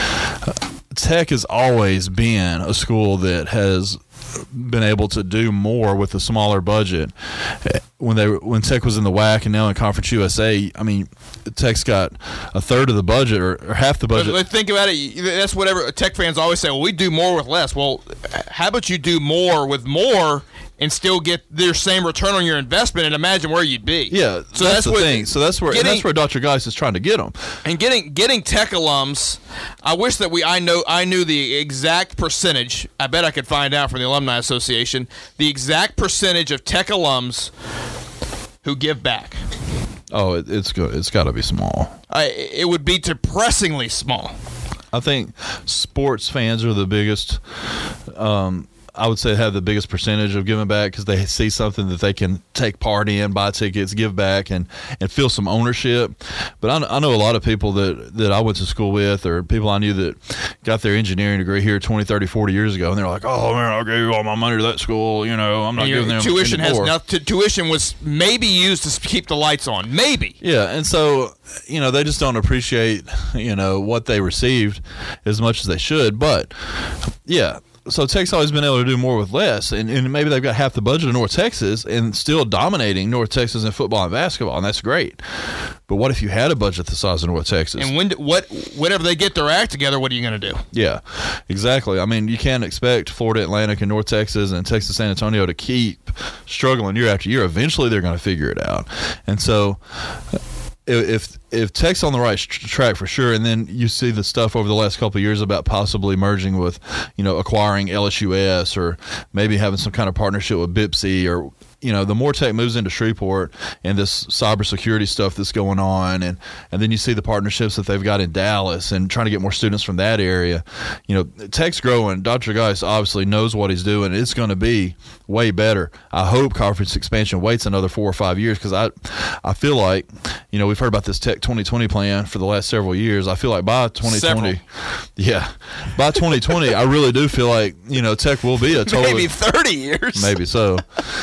Tech has always been a school that has been able to do more with a smaller budget. When they when Tech was in the W A C and now in Conference U S A, I mean, Tech's got a third of the budget or, or half the budget. But think about it. That's whatever Tech fans always say. Well, we do more with less. Well, how about you do more with more and still get their same return on your investment, and imagine where you'd be. Yeah, so that's, that's the what, thing. So that's where getting, and that's where Doctor Geis is trying to get them. And getting getting Tech alums, I wish that we I know I knew the exact percentage. I bet I could find out from the Alumni Association the exact percentage of Tech alums who give back. Oh, it, it's good. It's got to be small. I, it would be depressingly small. I think sports fans are the biggest. Um, I would say have the biggest percentage of giving back because they see something that they can take part in, buy tickets, give back, and, and feel some ownership. But I, I know a lot of people that, that I went to school with or people I knew that got their engineering degree here twenty, thirty, forty years ago, and they're like, oh, man, I gave all my money to that school. You know, I'm not giving them tuition anymore. has nothing. Tuition was maybe used to keep the lights on. Maybe. Yeah, and so, you know, they just don't appreciate, you know, what they received as much as they should. But, yeah. So Tech's always been able to do more with less, and, and maybe they've got half the budget of North Texas and still dominating North Texas in football and basketball, and that's great. But what if you had a budget the size of North Texas? And when what whenever they get their act together, what are you going to do? Yeah, exactly. I mean, you can't expect Florida Atlantic and North Texas and Texas San Antonio to keep struggling year after year. Eventually, they're going to figure it out. And so if if Tech's on the right track for sure, and then you see the stuff over the last couple of years about possibly merging with, you know, acquiring L S U S or maybe having some kind of partnership with B I P C or, you know, the more Tech moves into Shreveport and this cybersecurity stuff that's going on, and, and then you see the partnerships that they've got in Dallas and trying to get more students from that area. You know, Tech's growing. Doctor Geis obviously knows what he's doing. It's going to be way better. I hope conference expansion waits another four or five years because I, I feel like, you know, we've heard about this Tech twenty twenty plan for the last several years. I feel like by twenty twenty, several. yeah, by twenty twenty, I really do feel like, you know, Tech will be a totally maybe thirty years, maybe so.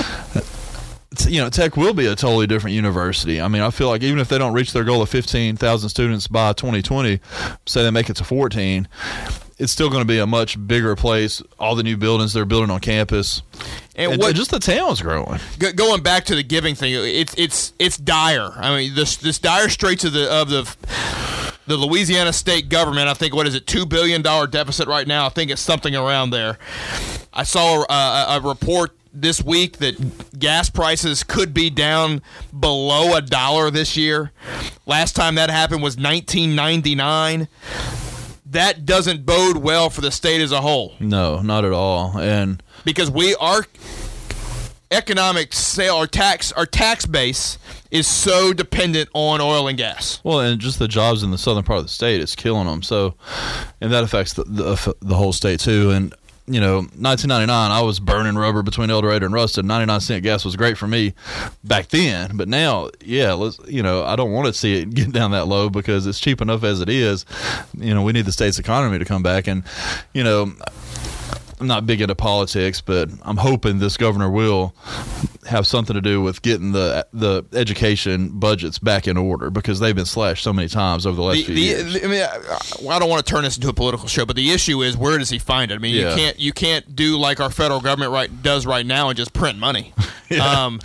You know, Tech will be a totally different university. I mean, I feel like even if they don't reach their goal of fifteen thousand students by twenty twenty, say they make it to fourteen, it's still going to be a much bigger place. All the new buildings they're building on campus, and, and what, just the town's growing. G- going back to the giving thing, it's it's it's dire. I mean, this this dire straits of the of the the Louisiana state government. I think what is it, two billion dollar deficit right now? I think it's something around there. I saw a, a report this week that gas prices could be down below a dollar this year. Last time that happened was nineteen ninety-nine. That doesn't bode well for the state as a whole. No, not at all. And because we our economic sale, our tax, our tax base is so dependent on oil and gas. Well, and just the jobs in the southern part of the state, it's killing them. So, and that affects the the, the whole state too. And you know, nineteen ninety-nine, I was burning rubber between El Dorado and Ruston. ninety-nine cent gas was great for me back then. But now, yeah, let's, you know, I don't want to see it get down that low because it's cheap enough as it is. You know, we need the state's economy to come back. And, you know, I'm not big into politics, but I'm hoping this governor will have something to do with getting the the education budgets back in order because they've been slashed so many times over the last the, few the, years. I mean, I, I don't want to turn this into a political show, but the issue is where does he find it? I mean, yeah. you can't you can't do like our federal government right does right now and just print money. yeah. Um,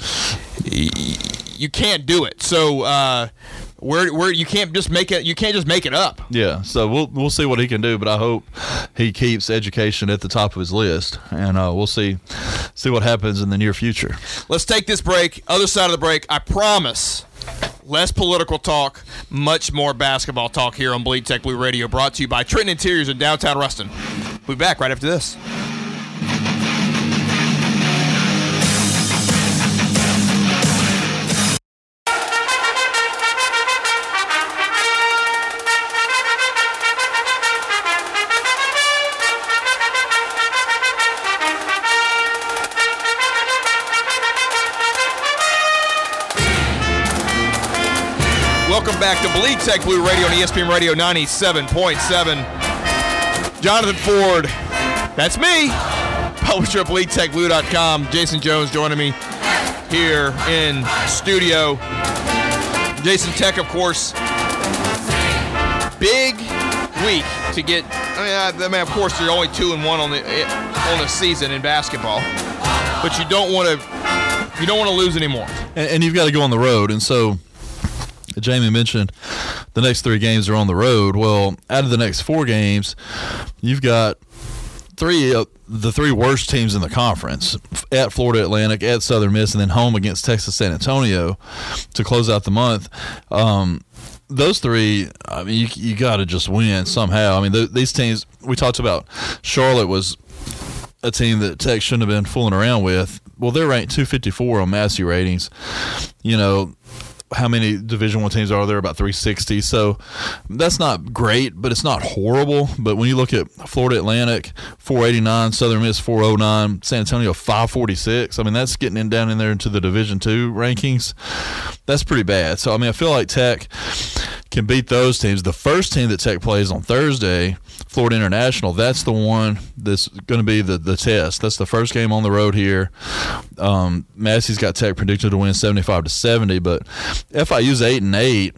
you can't do it. So. Uh, Where, where you can't just make it, you can't just make it up. Yeah, so we'll we'll see what he can do, but I hope he keeps education at the top of his list, and uh, we'll see see what happens in the near future. Let's take this break. Other side of the break, I promise. Less political talk, much more basketball talk here on Bleed Tech Blue Radio, brought to you by Trenton Interiors in downtown Ruston. We'll be back right after this. Welcome back to Bleed Tech Blue Radio on E S P N Radio ninety-seven point seven. Jonathan Ford, that's me, publisher of bleed tech blue dot com. Jason Jones joining me here in studio. Jason, Tech, of course, big week to get. I mean, I mean, of course, they're only two and one on the on the season in basketball, but you don't want to you don't want to lose anymore. And, and you've got to go on the road, and so Jamie mentioned the next three games are on the road. Well, out of the next four games, you've got three of the three worst teams in the conference, at Florida Atlantic, at Southern Miss, and then home against Texas San Antonio to close out the month. Um, those three, I mean, you, you got to just win somehow. I mean, th- these teams, we talked about Charlotte was a team that Tech shouldn't have been fooling around with. Well, they're ranked two fifty-four on Massey ratings. You know, how many Division One teams are there? About three sixty. So that's not great, but it's not horrible. But when you look at Florida Atlantic, four eighty-nine, Southern Miss, four oh nine, San Antonio, five forty-six. I mean, that's getting in down in there into the Division Two rankings. That's pretty bad. So, I mean, I feel like Tech can beat those teams. The first team that Tech plays on Thursday, Florida International, that's the one that's going to be the, the test. That's the first game on the road here. Um, Massey's got Tech predicted to win seventy-five to seventy, but F I U's eight and eight,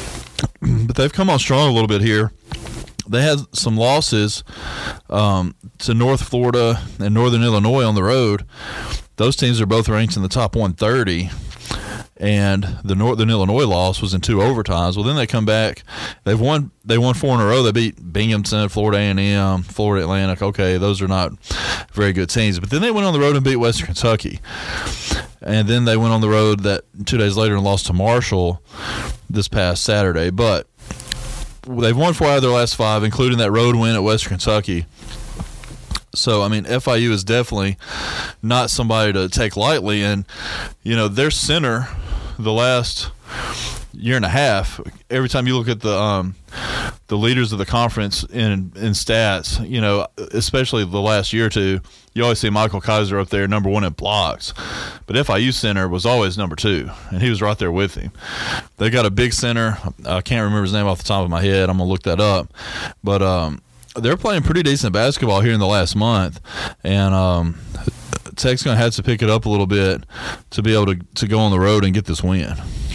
but they've come on strong a little bit here. They had some losses um, to North Florida and Northern Illinois on the road. Those teams are both ranked in the top one thirty. And the Northern Illinois loss was in two overtimes. Well, then they come back. They've won. They won four in a row. They beat Binghamton, Florida A and M, Florida Atlantic. Okay, those are not very good teams. But then they went on the road and beat Western Kentucky. And then they went on the road that two days later and lost to Marshall this past Saturday. But they've won four out of their last five, including that road win at Western Kentucky. So, I mean, F I U is definitely not somebody to take lightly. And, you know, their center the last year and a half, every time you look at the um, the leaders of the conference in, in stats, you know, especially the last year or two, you always see Michael Kaiser up there, number one in blocks. But F I U center was always number two, and he was right there with him. They got a big center. I can't remember his name off the top of my head. I'm going to look that up. But um, they're playing pretty decent basketball here in the last month, and um, Tech's going to have to pick it up a little bit to be able to, to go on the road and get this win.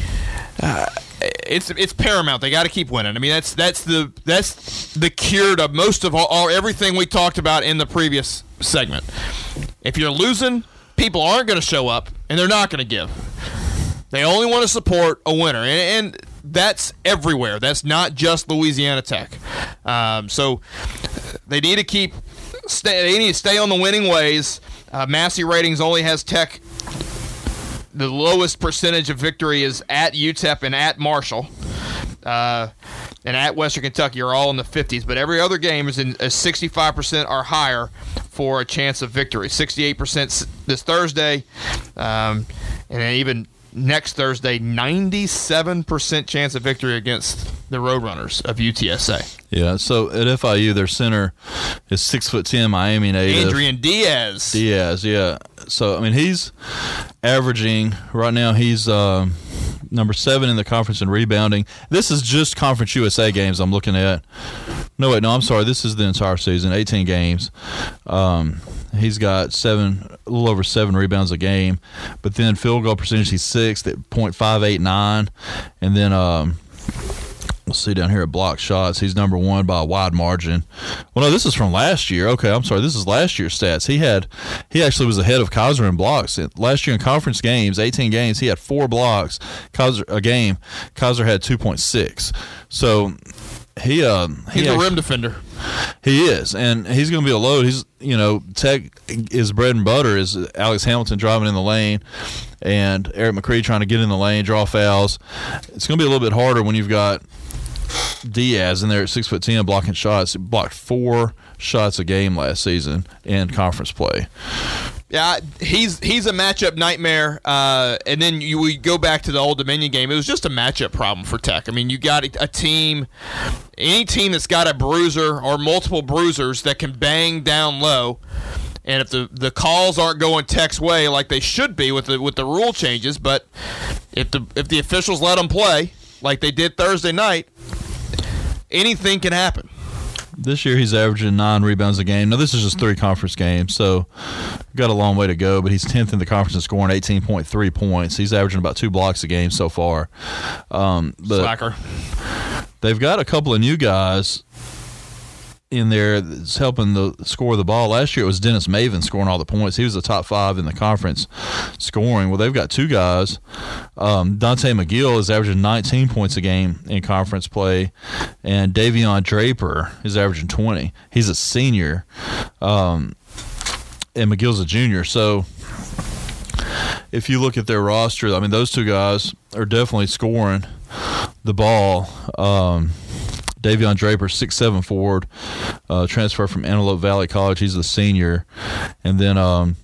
Uh, it's it's paramount. They got to keep winning. I mean, that's that's the that's the cure to most of all, all everything we talked about in the previous segment. If you're losing, people aren't going to show up, and they're not going to give. They only want to support a winner, and, and that's everywhere. That's not just Louisiana Tech. Um, so they need to keep. Stay, they need to stay on the winning ways. Uh, Massey ratings only has Tech. The lowest percentage of victory is at U T E P and at Marshall, uh, and at Western Kentucky are all in the fifties. But every other game is in is sixty-five percent or higher for a chance of victory. sixty-eight percent this Thursday, um, and then even next Thursday, ninety-seven percent chance of victory against the Roadrunners of U T S A. Yeah, so at F I U, their center is six foot ten, Miami native. Adrian Diaz. Diaz, yeah. So I mean, he's averaging right now. He's uh, number seven in the conference in rebounding. This is just Conference U S A games I'm looking at. No, wait, no, I'm sorry. This is the entire season, eighteen games. Um, he's got seven, a little over seven rebounds a game. But then field goal percentage, he's sixth at point five eight nine, and then. Um, We'll see down here at block shots. He's number one by a wide margin. Well, no, this is from last year. Okay, I'm sorry. This is last year's stats. He had, he actually was ahead of Kaiser in blocks. Last year in conference games, eighteen games, he had four blocks Kaiser, a game. Kaiser had two point six. So he, uh, he he's actually, a rim defender. He is, and he's going to be a load. He's, you know, Tech is bread and butter is Alex Hamilton driving in the lane and Eric McCree trying to get in the lane, draw fouls. It's going to be a little bit harder when you've got Diaz in there at six foot ten blocking shots. He blocked four shots a game last season in conference play. Yeah, he's he's a matchup nightmare. Uh, and then you we go back to the Old Dominion game. It was just a matchup problem for Tech. I mean, you got a, a team, any team that's got a bruiser or multiple bruisers that can bang down low. And if the, the calls aren't going Tech's way like they should be with the with the rule changes, but if the if the officials let them play, like they did Thursday night, anything can happen. This year he's averaging nine rebounds a game. Now, this is just three conference games, so we've got a long way to go, but he's tenth in the conference in scoring, eighteen point three points. He's averaging about two blocks a game so far. Um, but Slacker. They've got a couple of new guys in there that's helping the score the ball. Last year it was Dennis Maven scoring all the points. He was the top five in the conference scoring. Well, they've got two guys. Um, Dante McGill is averaging nineteen points a game in conference play, and Davion Draper is averaging twenty. He's a senior, um, and McGill's a junior. So if you look at their roster, I mean, those two guys are definitely scoring the ball. Um, Davion Draper, six seven forward, uh, transfer from Antelope Valley College. He's a senior. And then, um,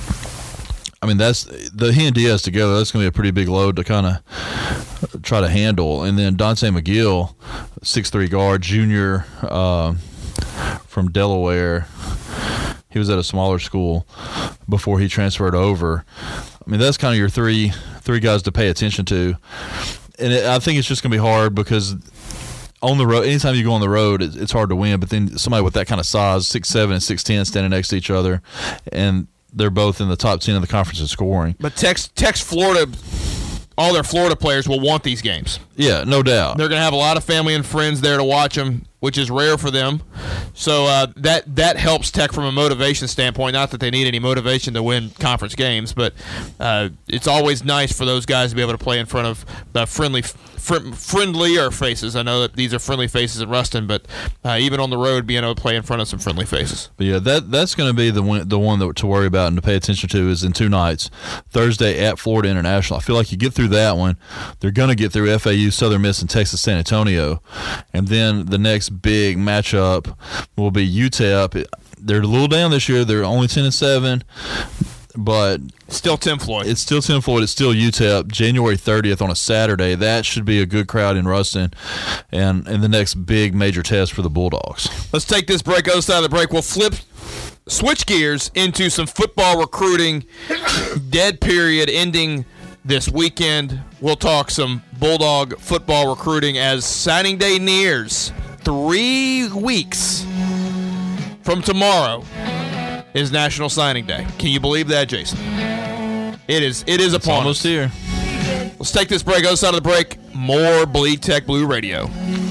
I mean, that's the he and Diaz together, that's going to be a pretty big load to kind of try to handle. And then Dante McGill, six three guard, junior uh, from Delaware. He was at a smaller school before he transferred over. I mean, that's kind of your three three guys to pay attention to. And it, I think it's just going to be hard because – on the road, anytime you go on the road, it's, it's hard to win. But then somebody with that kind of size, six seven and six ten, standing next to each other, and they're both in the top ten of the conference in scoring. But Tex, Tex Florida, all their Florida players will want these games. Yeah, no doubt. They're going to have a lot of family and friends there to watch them, which is rare for them. So uh, that that helps Tech from a motivation standpoint. Not that they need any motivation to win conference games, but uh, it's always nice for those guys to be able to play in front of uh, friendly, fr- friendlier faces. I know that these are friendly faces in Ruston, but uh, even on the road, being able to play in front of some friendly faces. But yeah, that that's going to be the one, the one that to worry about and to pay attention to is in two nights. Thursday at Florida International. I feel like you get through that one, they're going to get through F A U, Southern Miss, and Texas San Antonio, and then the next big matchup will be U T E P. They're a little down this year. They're only ten and seven, but still Tim Floyd. It's still Tim Floyd. It's still U T E P. January thirtieth on a Saturday. That should be a good crowd in Ruston, and and the next big major test for the Bulldogs. Let's take this break. Other side of the break, we'll flip. Switch gears into some football recruiting. Dead period ending this weekend. We'll talk some Bulldog football recruiting as signing day nears. Three weeks from tomorrow is National Signing Day. Can you believe that, Jason? It is. It is It's upon almost us. here. Let's take this break. Other side of the break, more Bleed Tech Blue Radio.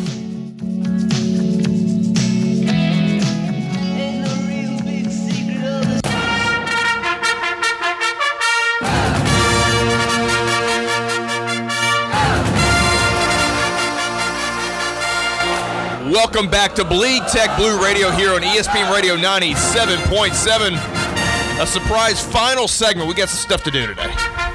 Welcome back to Bleed Tech Blue Radio here on E S P N Radio ninety-seven point seven. A surprise final segment. We got some stuff to do today.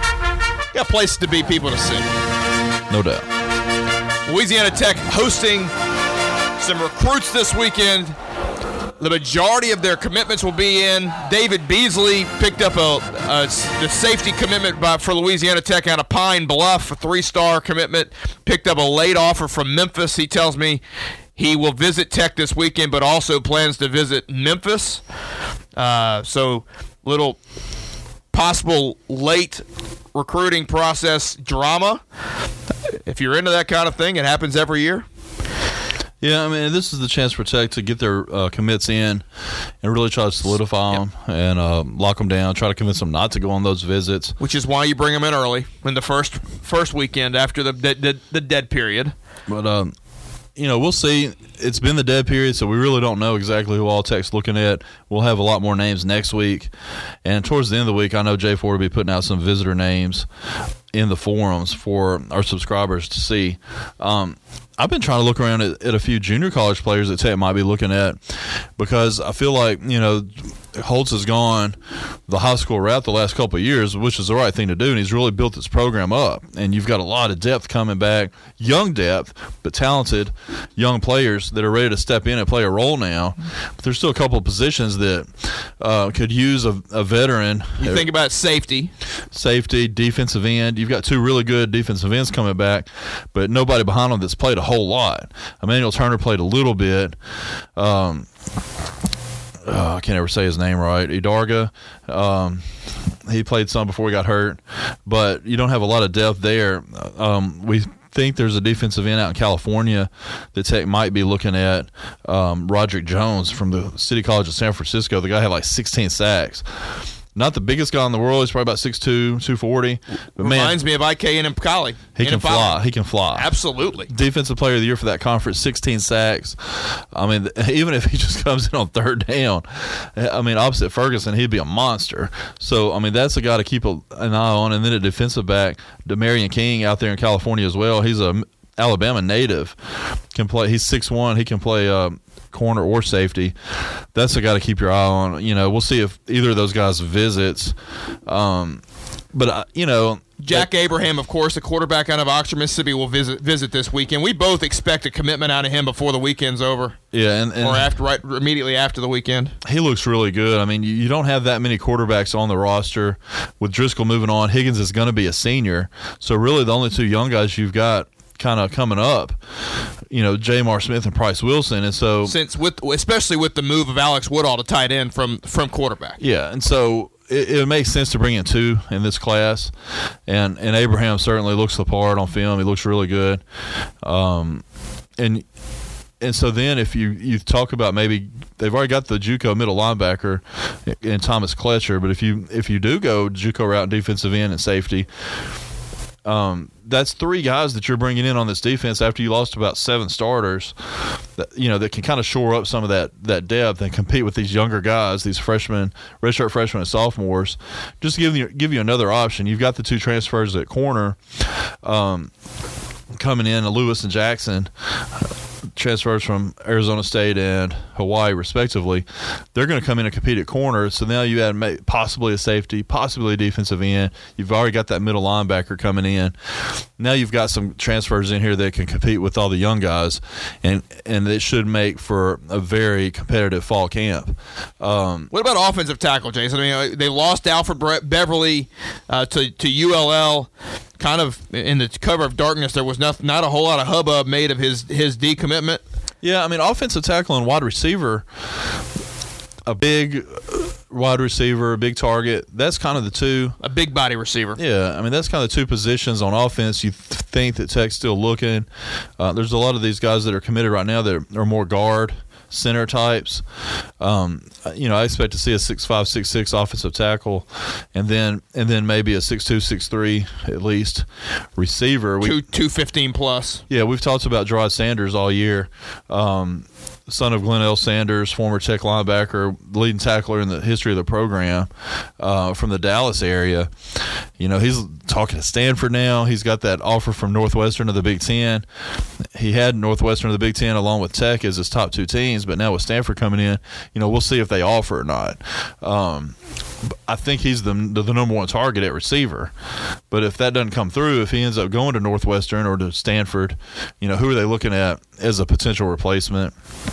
Got places to be, people to see. No doubt. Louisiana Tech hosting some recruits this weekend. The majority of their commitments will be in. David Beasley picked up a, a the safety commitment by, for Louisiana Tech out of Pine Bluff, a three-star commitment. Picked up a late offer from Memphis. He tells me he will visit Tech this weekend, but also plans to visit Memphis. Uh, so, little possible late recruiting process drama. If you're into that kind of thing, it happens every year. Yeah, I mean, this is the chance for Tech to get their uh, commits in and really try to solidify them yep. and uh, lock them down, try to convince them not to go on those visits. Which is why you bring them in early, in the first first weekend after the the, the dead period. But, um, you know, we'll see. It's been the dead period, so we really don't know exactly who all Tech's looking at. We'll have a lot more names next week. And towards the end of the week, I know Jay Ford will be putting out some visitor names in the forums for our subscribers to see. Um, I've been trying to look around at, at a few junior college players that Tech might be looking at because I feel like, you know, Holtz has gone the high school route the last couple of years, which is the right thing to do, and he's really built this program up. And you've got a lot of depth coming back, young depth, but talented young players that are ready to step in and play a role now. But there's still a couple of positions that uh, could use a, a veteran. You think about safety. Safety, defensive end. You've got two really good defensive ends coming back, but nobody behind them that's played a whole lot. Emmanuel Turner played a little bit. Um, uh, I can't ever say his name right. Idarga. Um, he played some before he got hurt, but you don't have a lot of depth there. Um, we think there's a defensive end out in California that Tech might be looking at, um, Roderick Jones from the City College of San Francisco. The guy had like sixteen sacks. Not the biggest guy in the world. He's probably about six two, two forty. But Reminds man, me of I K and Empali. he can fly. He can fly. Absolutely. Defensive player of the year for that conference, sixteen sacks. I mean, even if he just comes in on third down, I mean, opposite Ferguson, he'd be a monster. So, I mean, that's a guy to keep a, an eye on. And then a defensive back, Demarion King out there in California as well. He's a Alabama native. Can play. He's six one. He can play uh, corner or safety. That's a guy to keep your eye on. You know, we'll see if either of those guys visits. Um, but, uh, you know, Jack Abraham, of course, the quarterback out of Oxford, Mississippi, will visit visit this weekend. We both expect a commitment out of him before the weekend's over. Yeah, and, and or after, right immediately after the weekend. He looks really good. I mean, you, you don't have that many quarterbacks on the roster. With Driscoll moving on, Higgins is going to be a senior. So really, the only two young guys you've got kind of coming up, you know, Jamar Smith and Price Wilson. And so, since with especially with the move of Alex Woodall to tight end from from quarterback. Yeah, and so it, it makes sense to bring in two in this class, and and Abraham certainly looks the part on film. He looks really good, um, and and so then if you you talk about maybe they've already got the JUCO middle linebacker in Thomas Kletcher, but if you if you do go JUCO route and defensive end and safety. Um, that's three guys that you're bringing in on this defense after you lost about seven starters, that, you know, that can kind of shore up some of that, that depth and compete with these younger guys, these freshmen, redshirt freshmen and sophomores. Just to give you, give you another option. You've got the two transfers at corner um, coming in, Lewis and Jackson, transfers from Arizona State and Hawaii, respectively. They're going to come in and compete at corner. So now you add possibly a safety, possibly a defensive end. You've already got that middle linebacker coming in. Now you've got some transfers in here that can compete with all the young guys, and and it should make for a very competitive fall camp. Um, what about offensive tackle, Jason? I mean, they lost Alfred Beverly uh, to to U L L. Kind of in the cover of darkness, there was not, not a whole lot of hubbub made of his, his decommitment. Yeah, I mean, offensive tackle and wide receiver, a big wide receiver, a big target, that's kind of the two. A big body receiver. Yeah, I mean, that's kind of the two positions on offense you th- think that Tech's still looking. Uh, there's a lot of these guys that are committed right now that are more guard, center types. Um, you know, I expect to see a six five, six six offensive tackle, and then and then maybe a six two, six three at least receiver. We, Two two fifteen plus. Yeah, we've talked about Gerard Sanders all year. Um, son of Glenn L. Sanders, former Tech linebacker, leading tackler in the history of the program, uh, from the Dallas area. You know, he's talking to Stanford now. He's got that offer from Northwestern of the Big Ten. He had Northwestern of the Big Ten along with Tech as his top two teams, but now with Stanford coming in, you know, we'll see if they offer or not. Um, I think he's the, the the number one target at receiver. But if that doesn't come through, if he ends up going to Northwestern or to Stanford, you know, who are they looking at as a potential replacement?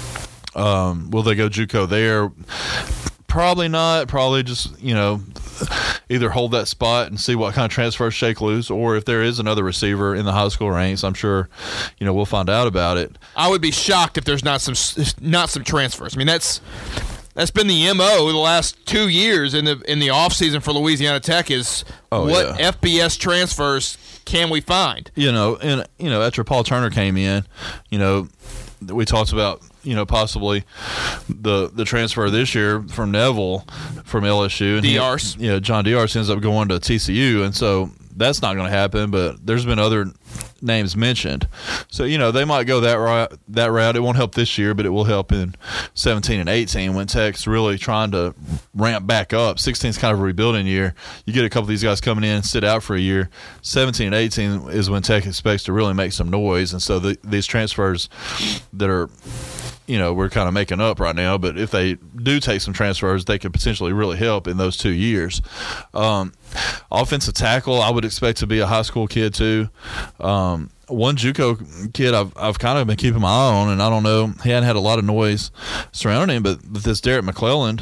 Um, will they go JUCO there? Probably not. Probably just, you know, either hold that spot and see what kind of transfers shake loose, or if there is another receiver in the high school ranks, I'm sure, you know, we'll find out about it. I would be shocked if there's not some not some transfers. I mean, that's that's been the M O the last two years in the in the off season for Louisiana Tech is oh, what yeah. F B S transfers can we find? You know, and you know, after Paul Turner came in, you know, we talked about, you know, possibly the the transfer this year from Neville from L S U. And Diarce. He, you know, John Diarce ends up going to T C U, and so that's not going to happen. But there's been other names mentioned. So, you know, they might go that route, that route. It won't help this year, but it will help in seventeen and eighteen when Tech's really trying to ramp back up. sixteen is kind of a rebuilding year. You get a couple of these guys coming in, sit out for a year. seventeen and eighteen is when Tech expects to really make some noise. And so the, these transfers that are, you know, we're kind of making up right now, but if they do take some transfers, they could potentially really help in those two years. Um, offensive tackle, I would expect to be a high school kid too. Um, one JUCO kid I've I've kind of been keeping my eye on, and I don't know, he hadn't had a lot of noise surrounding him, but this Derek McClelland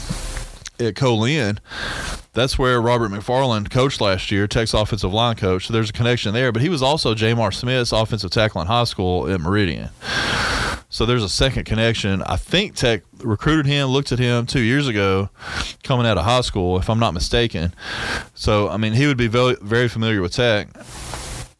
at Colin, that's where Robert McFarland coached last year, Tech's offensive line coach. So there's a connection there, but he was also Jamar Smith's offensive tackle in high school at Meridian. So there's a second connection. I think Tech recruited him, looked at him two years ago coming out of high school, if I'm not mistaken. So, I mean, he would be very, very familiar with Tech.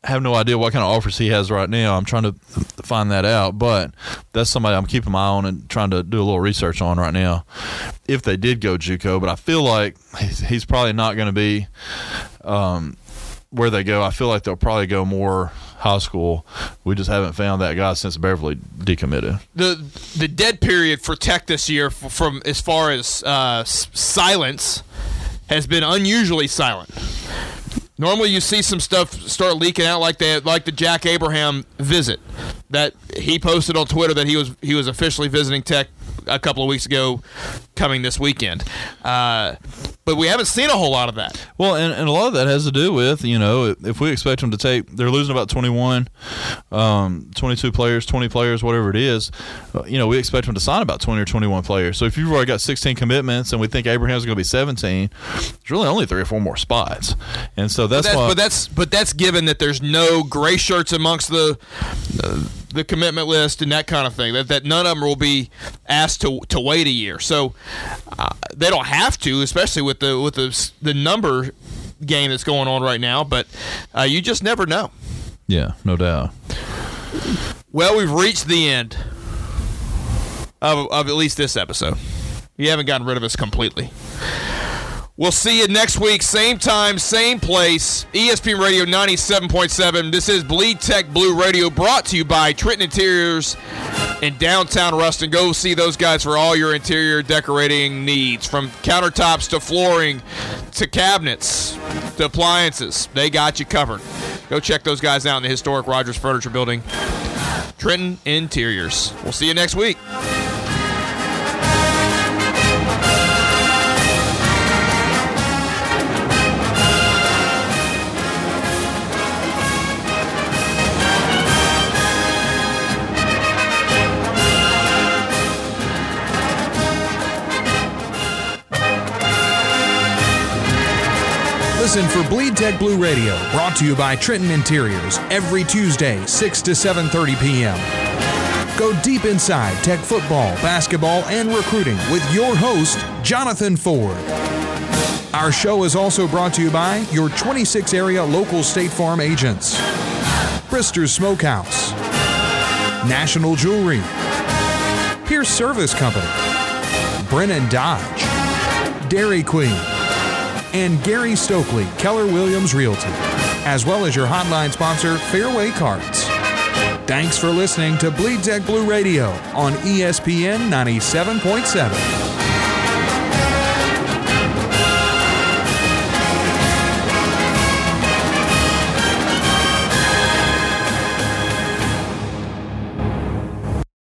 have no idea what kind of offers he has right now. I'm trying to find that out, but that's somebody I'm keeping my eye on and trying to do a little research on right now if they did go JUCO. But I feel like he's probably not going to be um, where they go. I feel like they'll probably go more high school. We just haven't found that guy since Beverly decommitted. The the dead period for Tech this year, f- from as far as uh, s- silence, has been unusually silent. Normally, you see some stuff start leaking out, like the like the Jack Abraham visit that he posted on Twitter that he was he was officially visiting Tech a couple of weeks ago, coming this weekend. Uh, but we haven't seen a whole lot of that. Well, and, and a lot of that has to do with, you know, if we expect them to take, they're losing about twenty-one, um, twenty-two players, twenty players, whatever it is, uh, you know, we expect them to sign about twenty or twenty-one players. So if you've already got sixteen commitments and we think Abraham's going to be seventeen, there's really only three or four more spots. And so that's, but that's why. But that's, but that's given that there's no gray shirts amongst the uh, the commitment list and that kind of thing, that, that none of them will be asked to to wait a year. So uh, they don't have to, especially with the with the the number game that's going on right now. But uh, you just never know. Yeah, no doubt. Well, we've reached the end of, of at least this episode. You haven't gotten rid of us completely. We'll see you next week, same time, same place, E S P N Radio ninety-seven point seven. This is Bleed Tech Blue Radio, brought to you by Trenton Interiors in downtown Ruston. Go see those guys for all your interior decorating needs, from countertops to flooring to cabinets to appliances. They got you covered. Go check those guys out in the historic Rogers Furniture Building. Trenton Interiors. We'll see you next week. Listen for Bleed Tech Blue Radio, brought to you by Trenton Interiors, every Tuesday, six to seven thirty p.m. Go deep inside Tech football, basketball, and recruiting with your host, Jonathan Ford. Our show is also brought to you by your twenty-six area local State Farm agents, Brister's Smokehouse, National Jewelry, Pierce Service Company, Brennan Dodge, Dairy Queen, and Gary Stokely, Keller Williams Realty, as well as your hotline sponsor, Fairway Carts. Thanks for listening to Bleed Tech Blue Radio on E S P N ninety-seven point seven.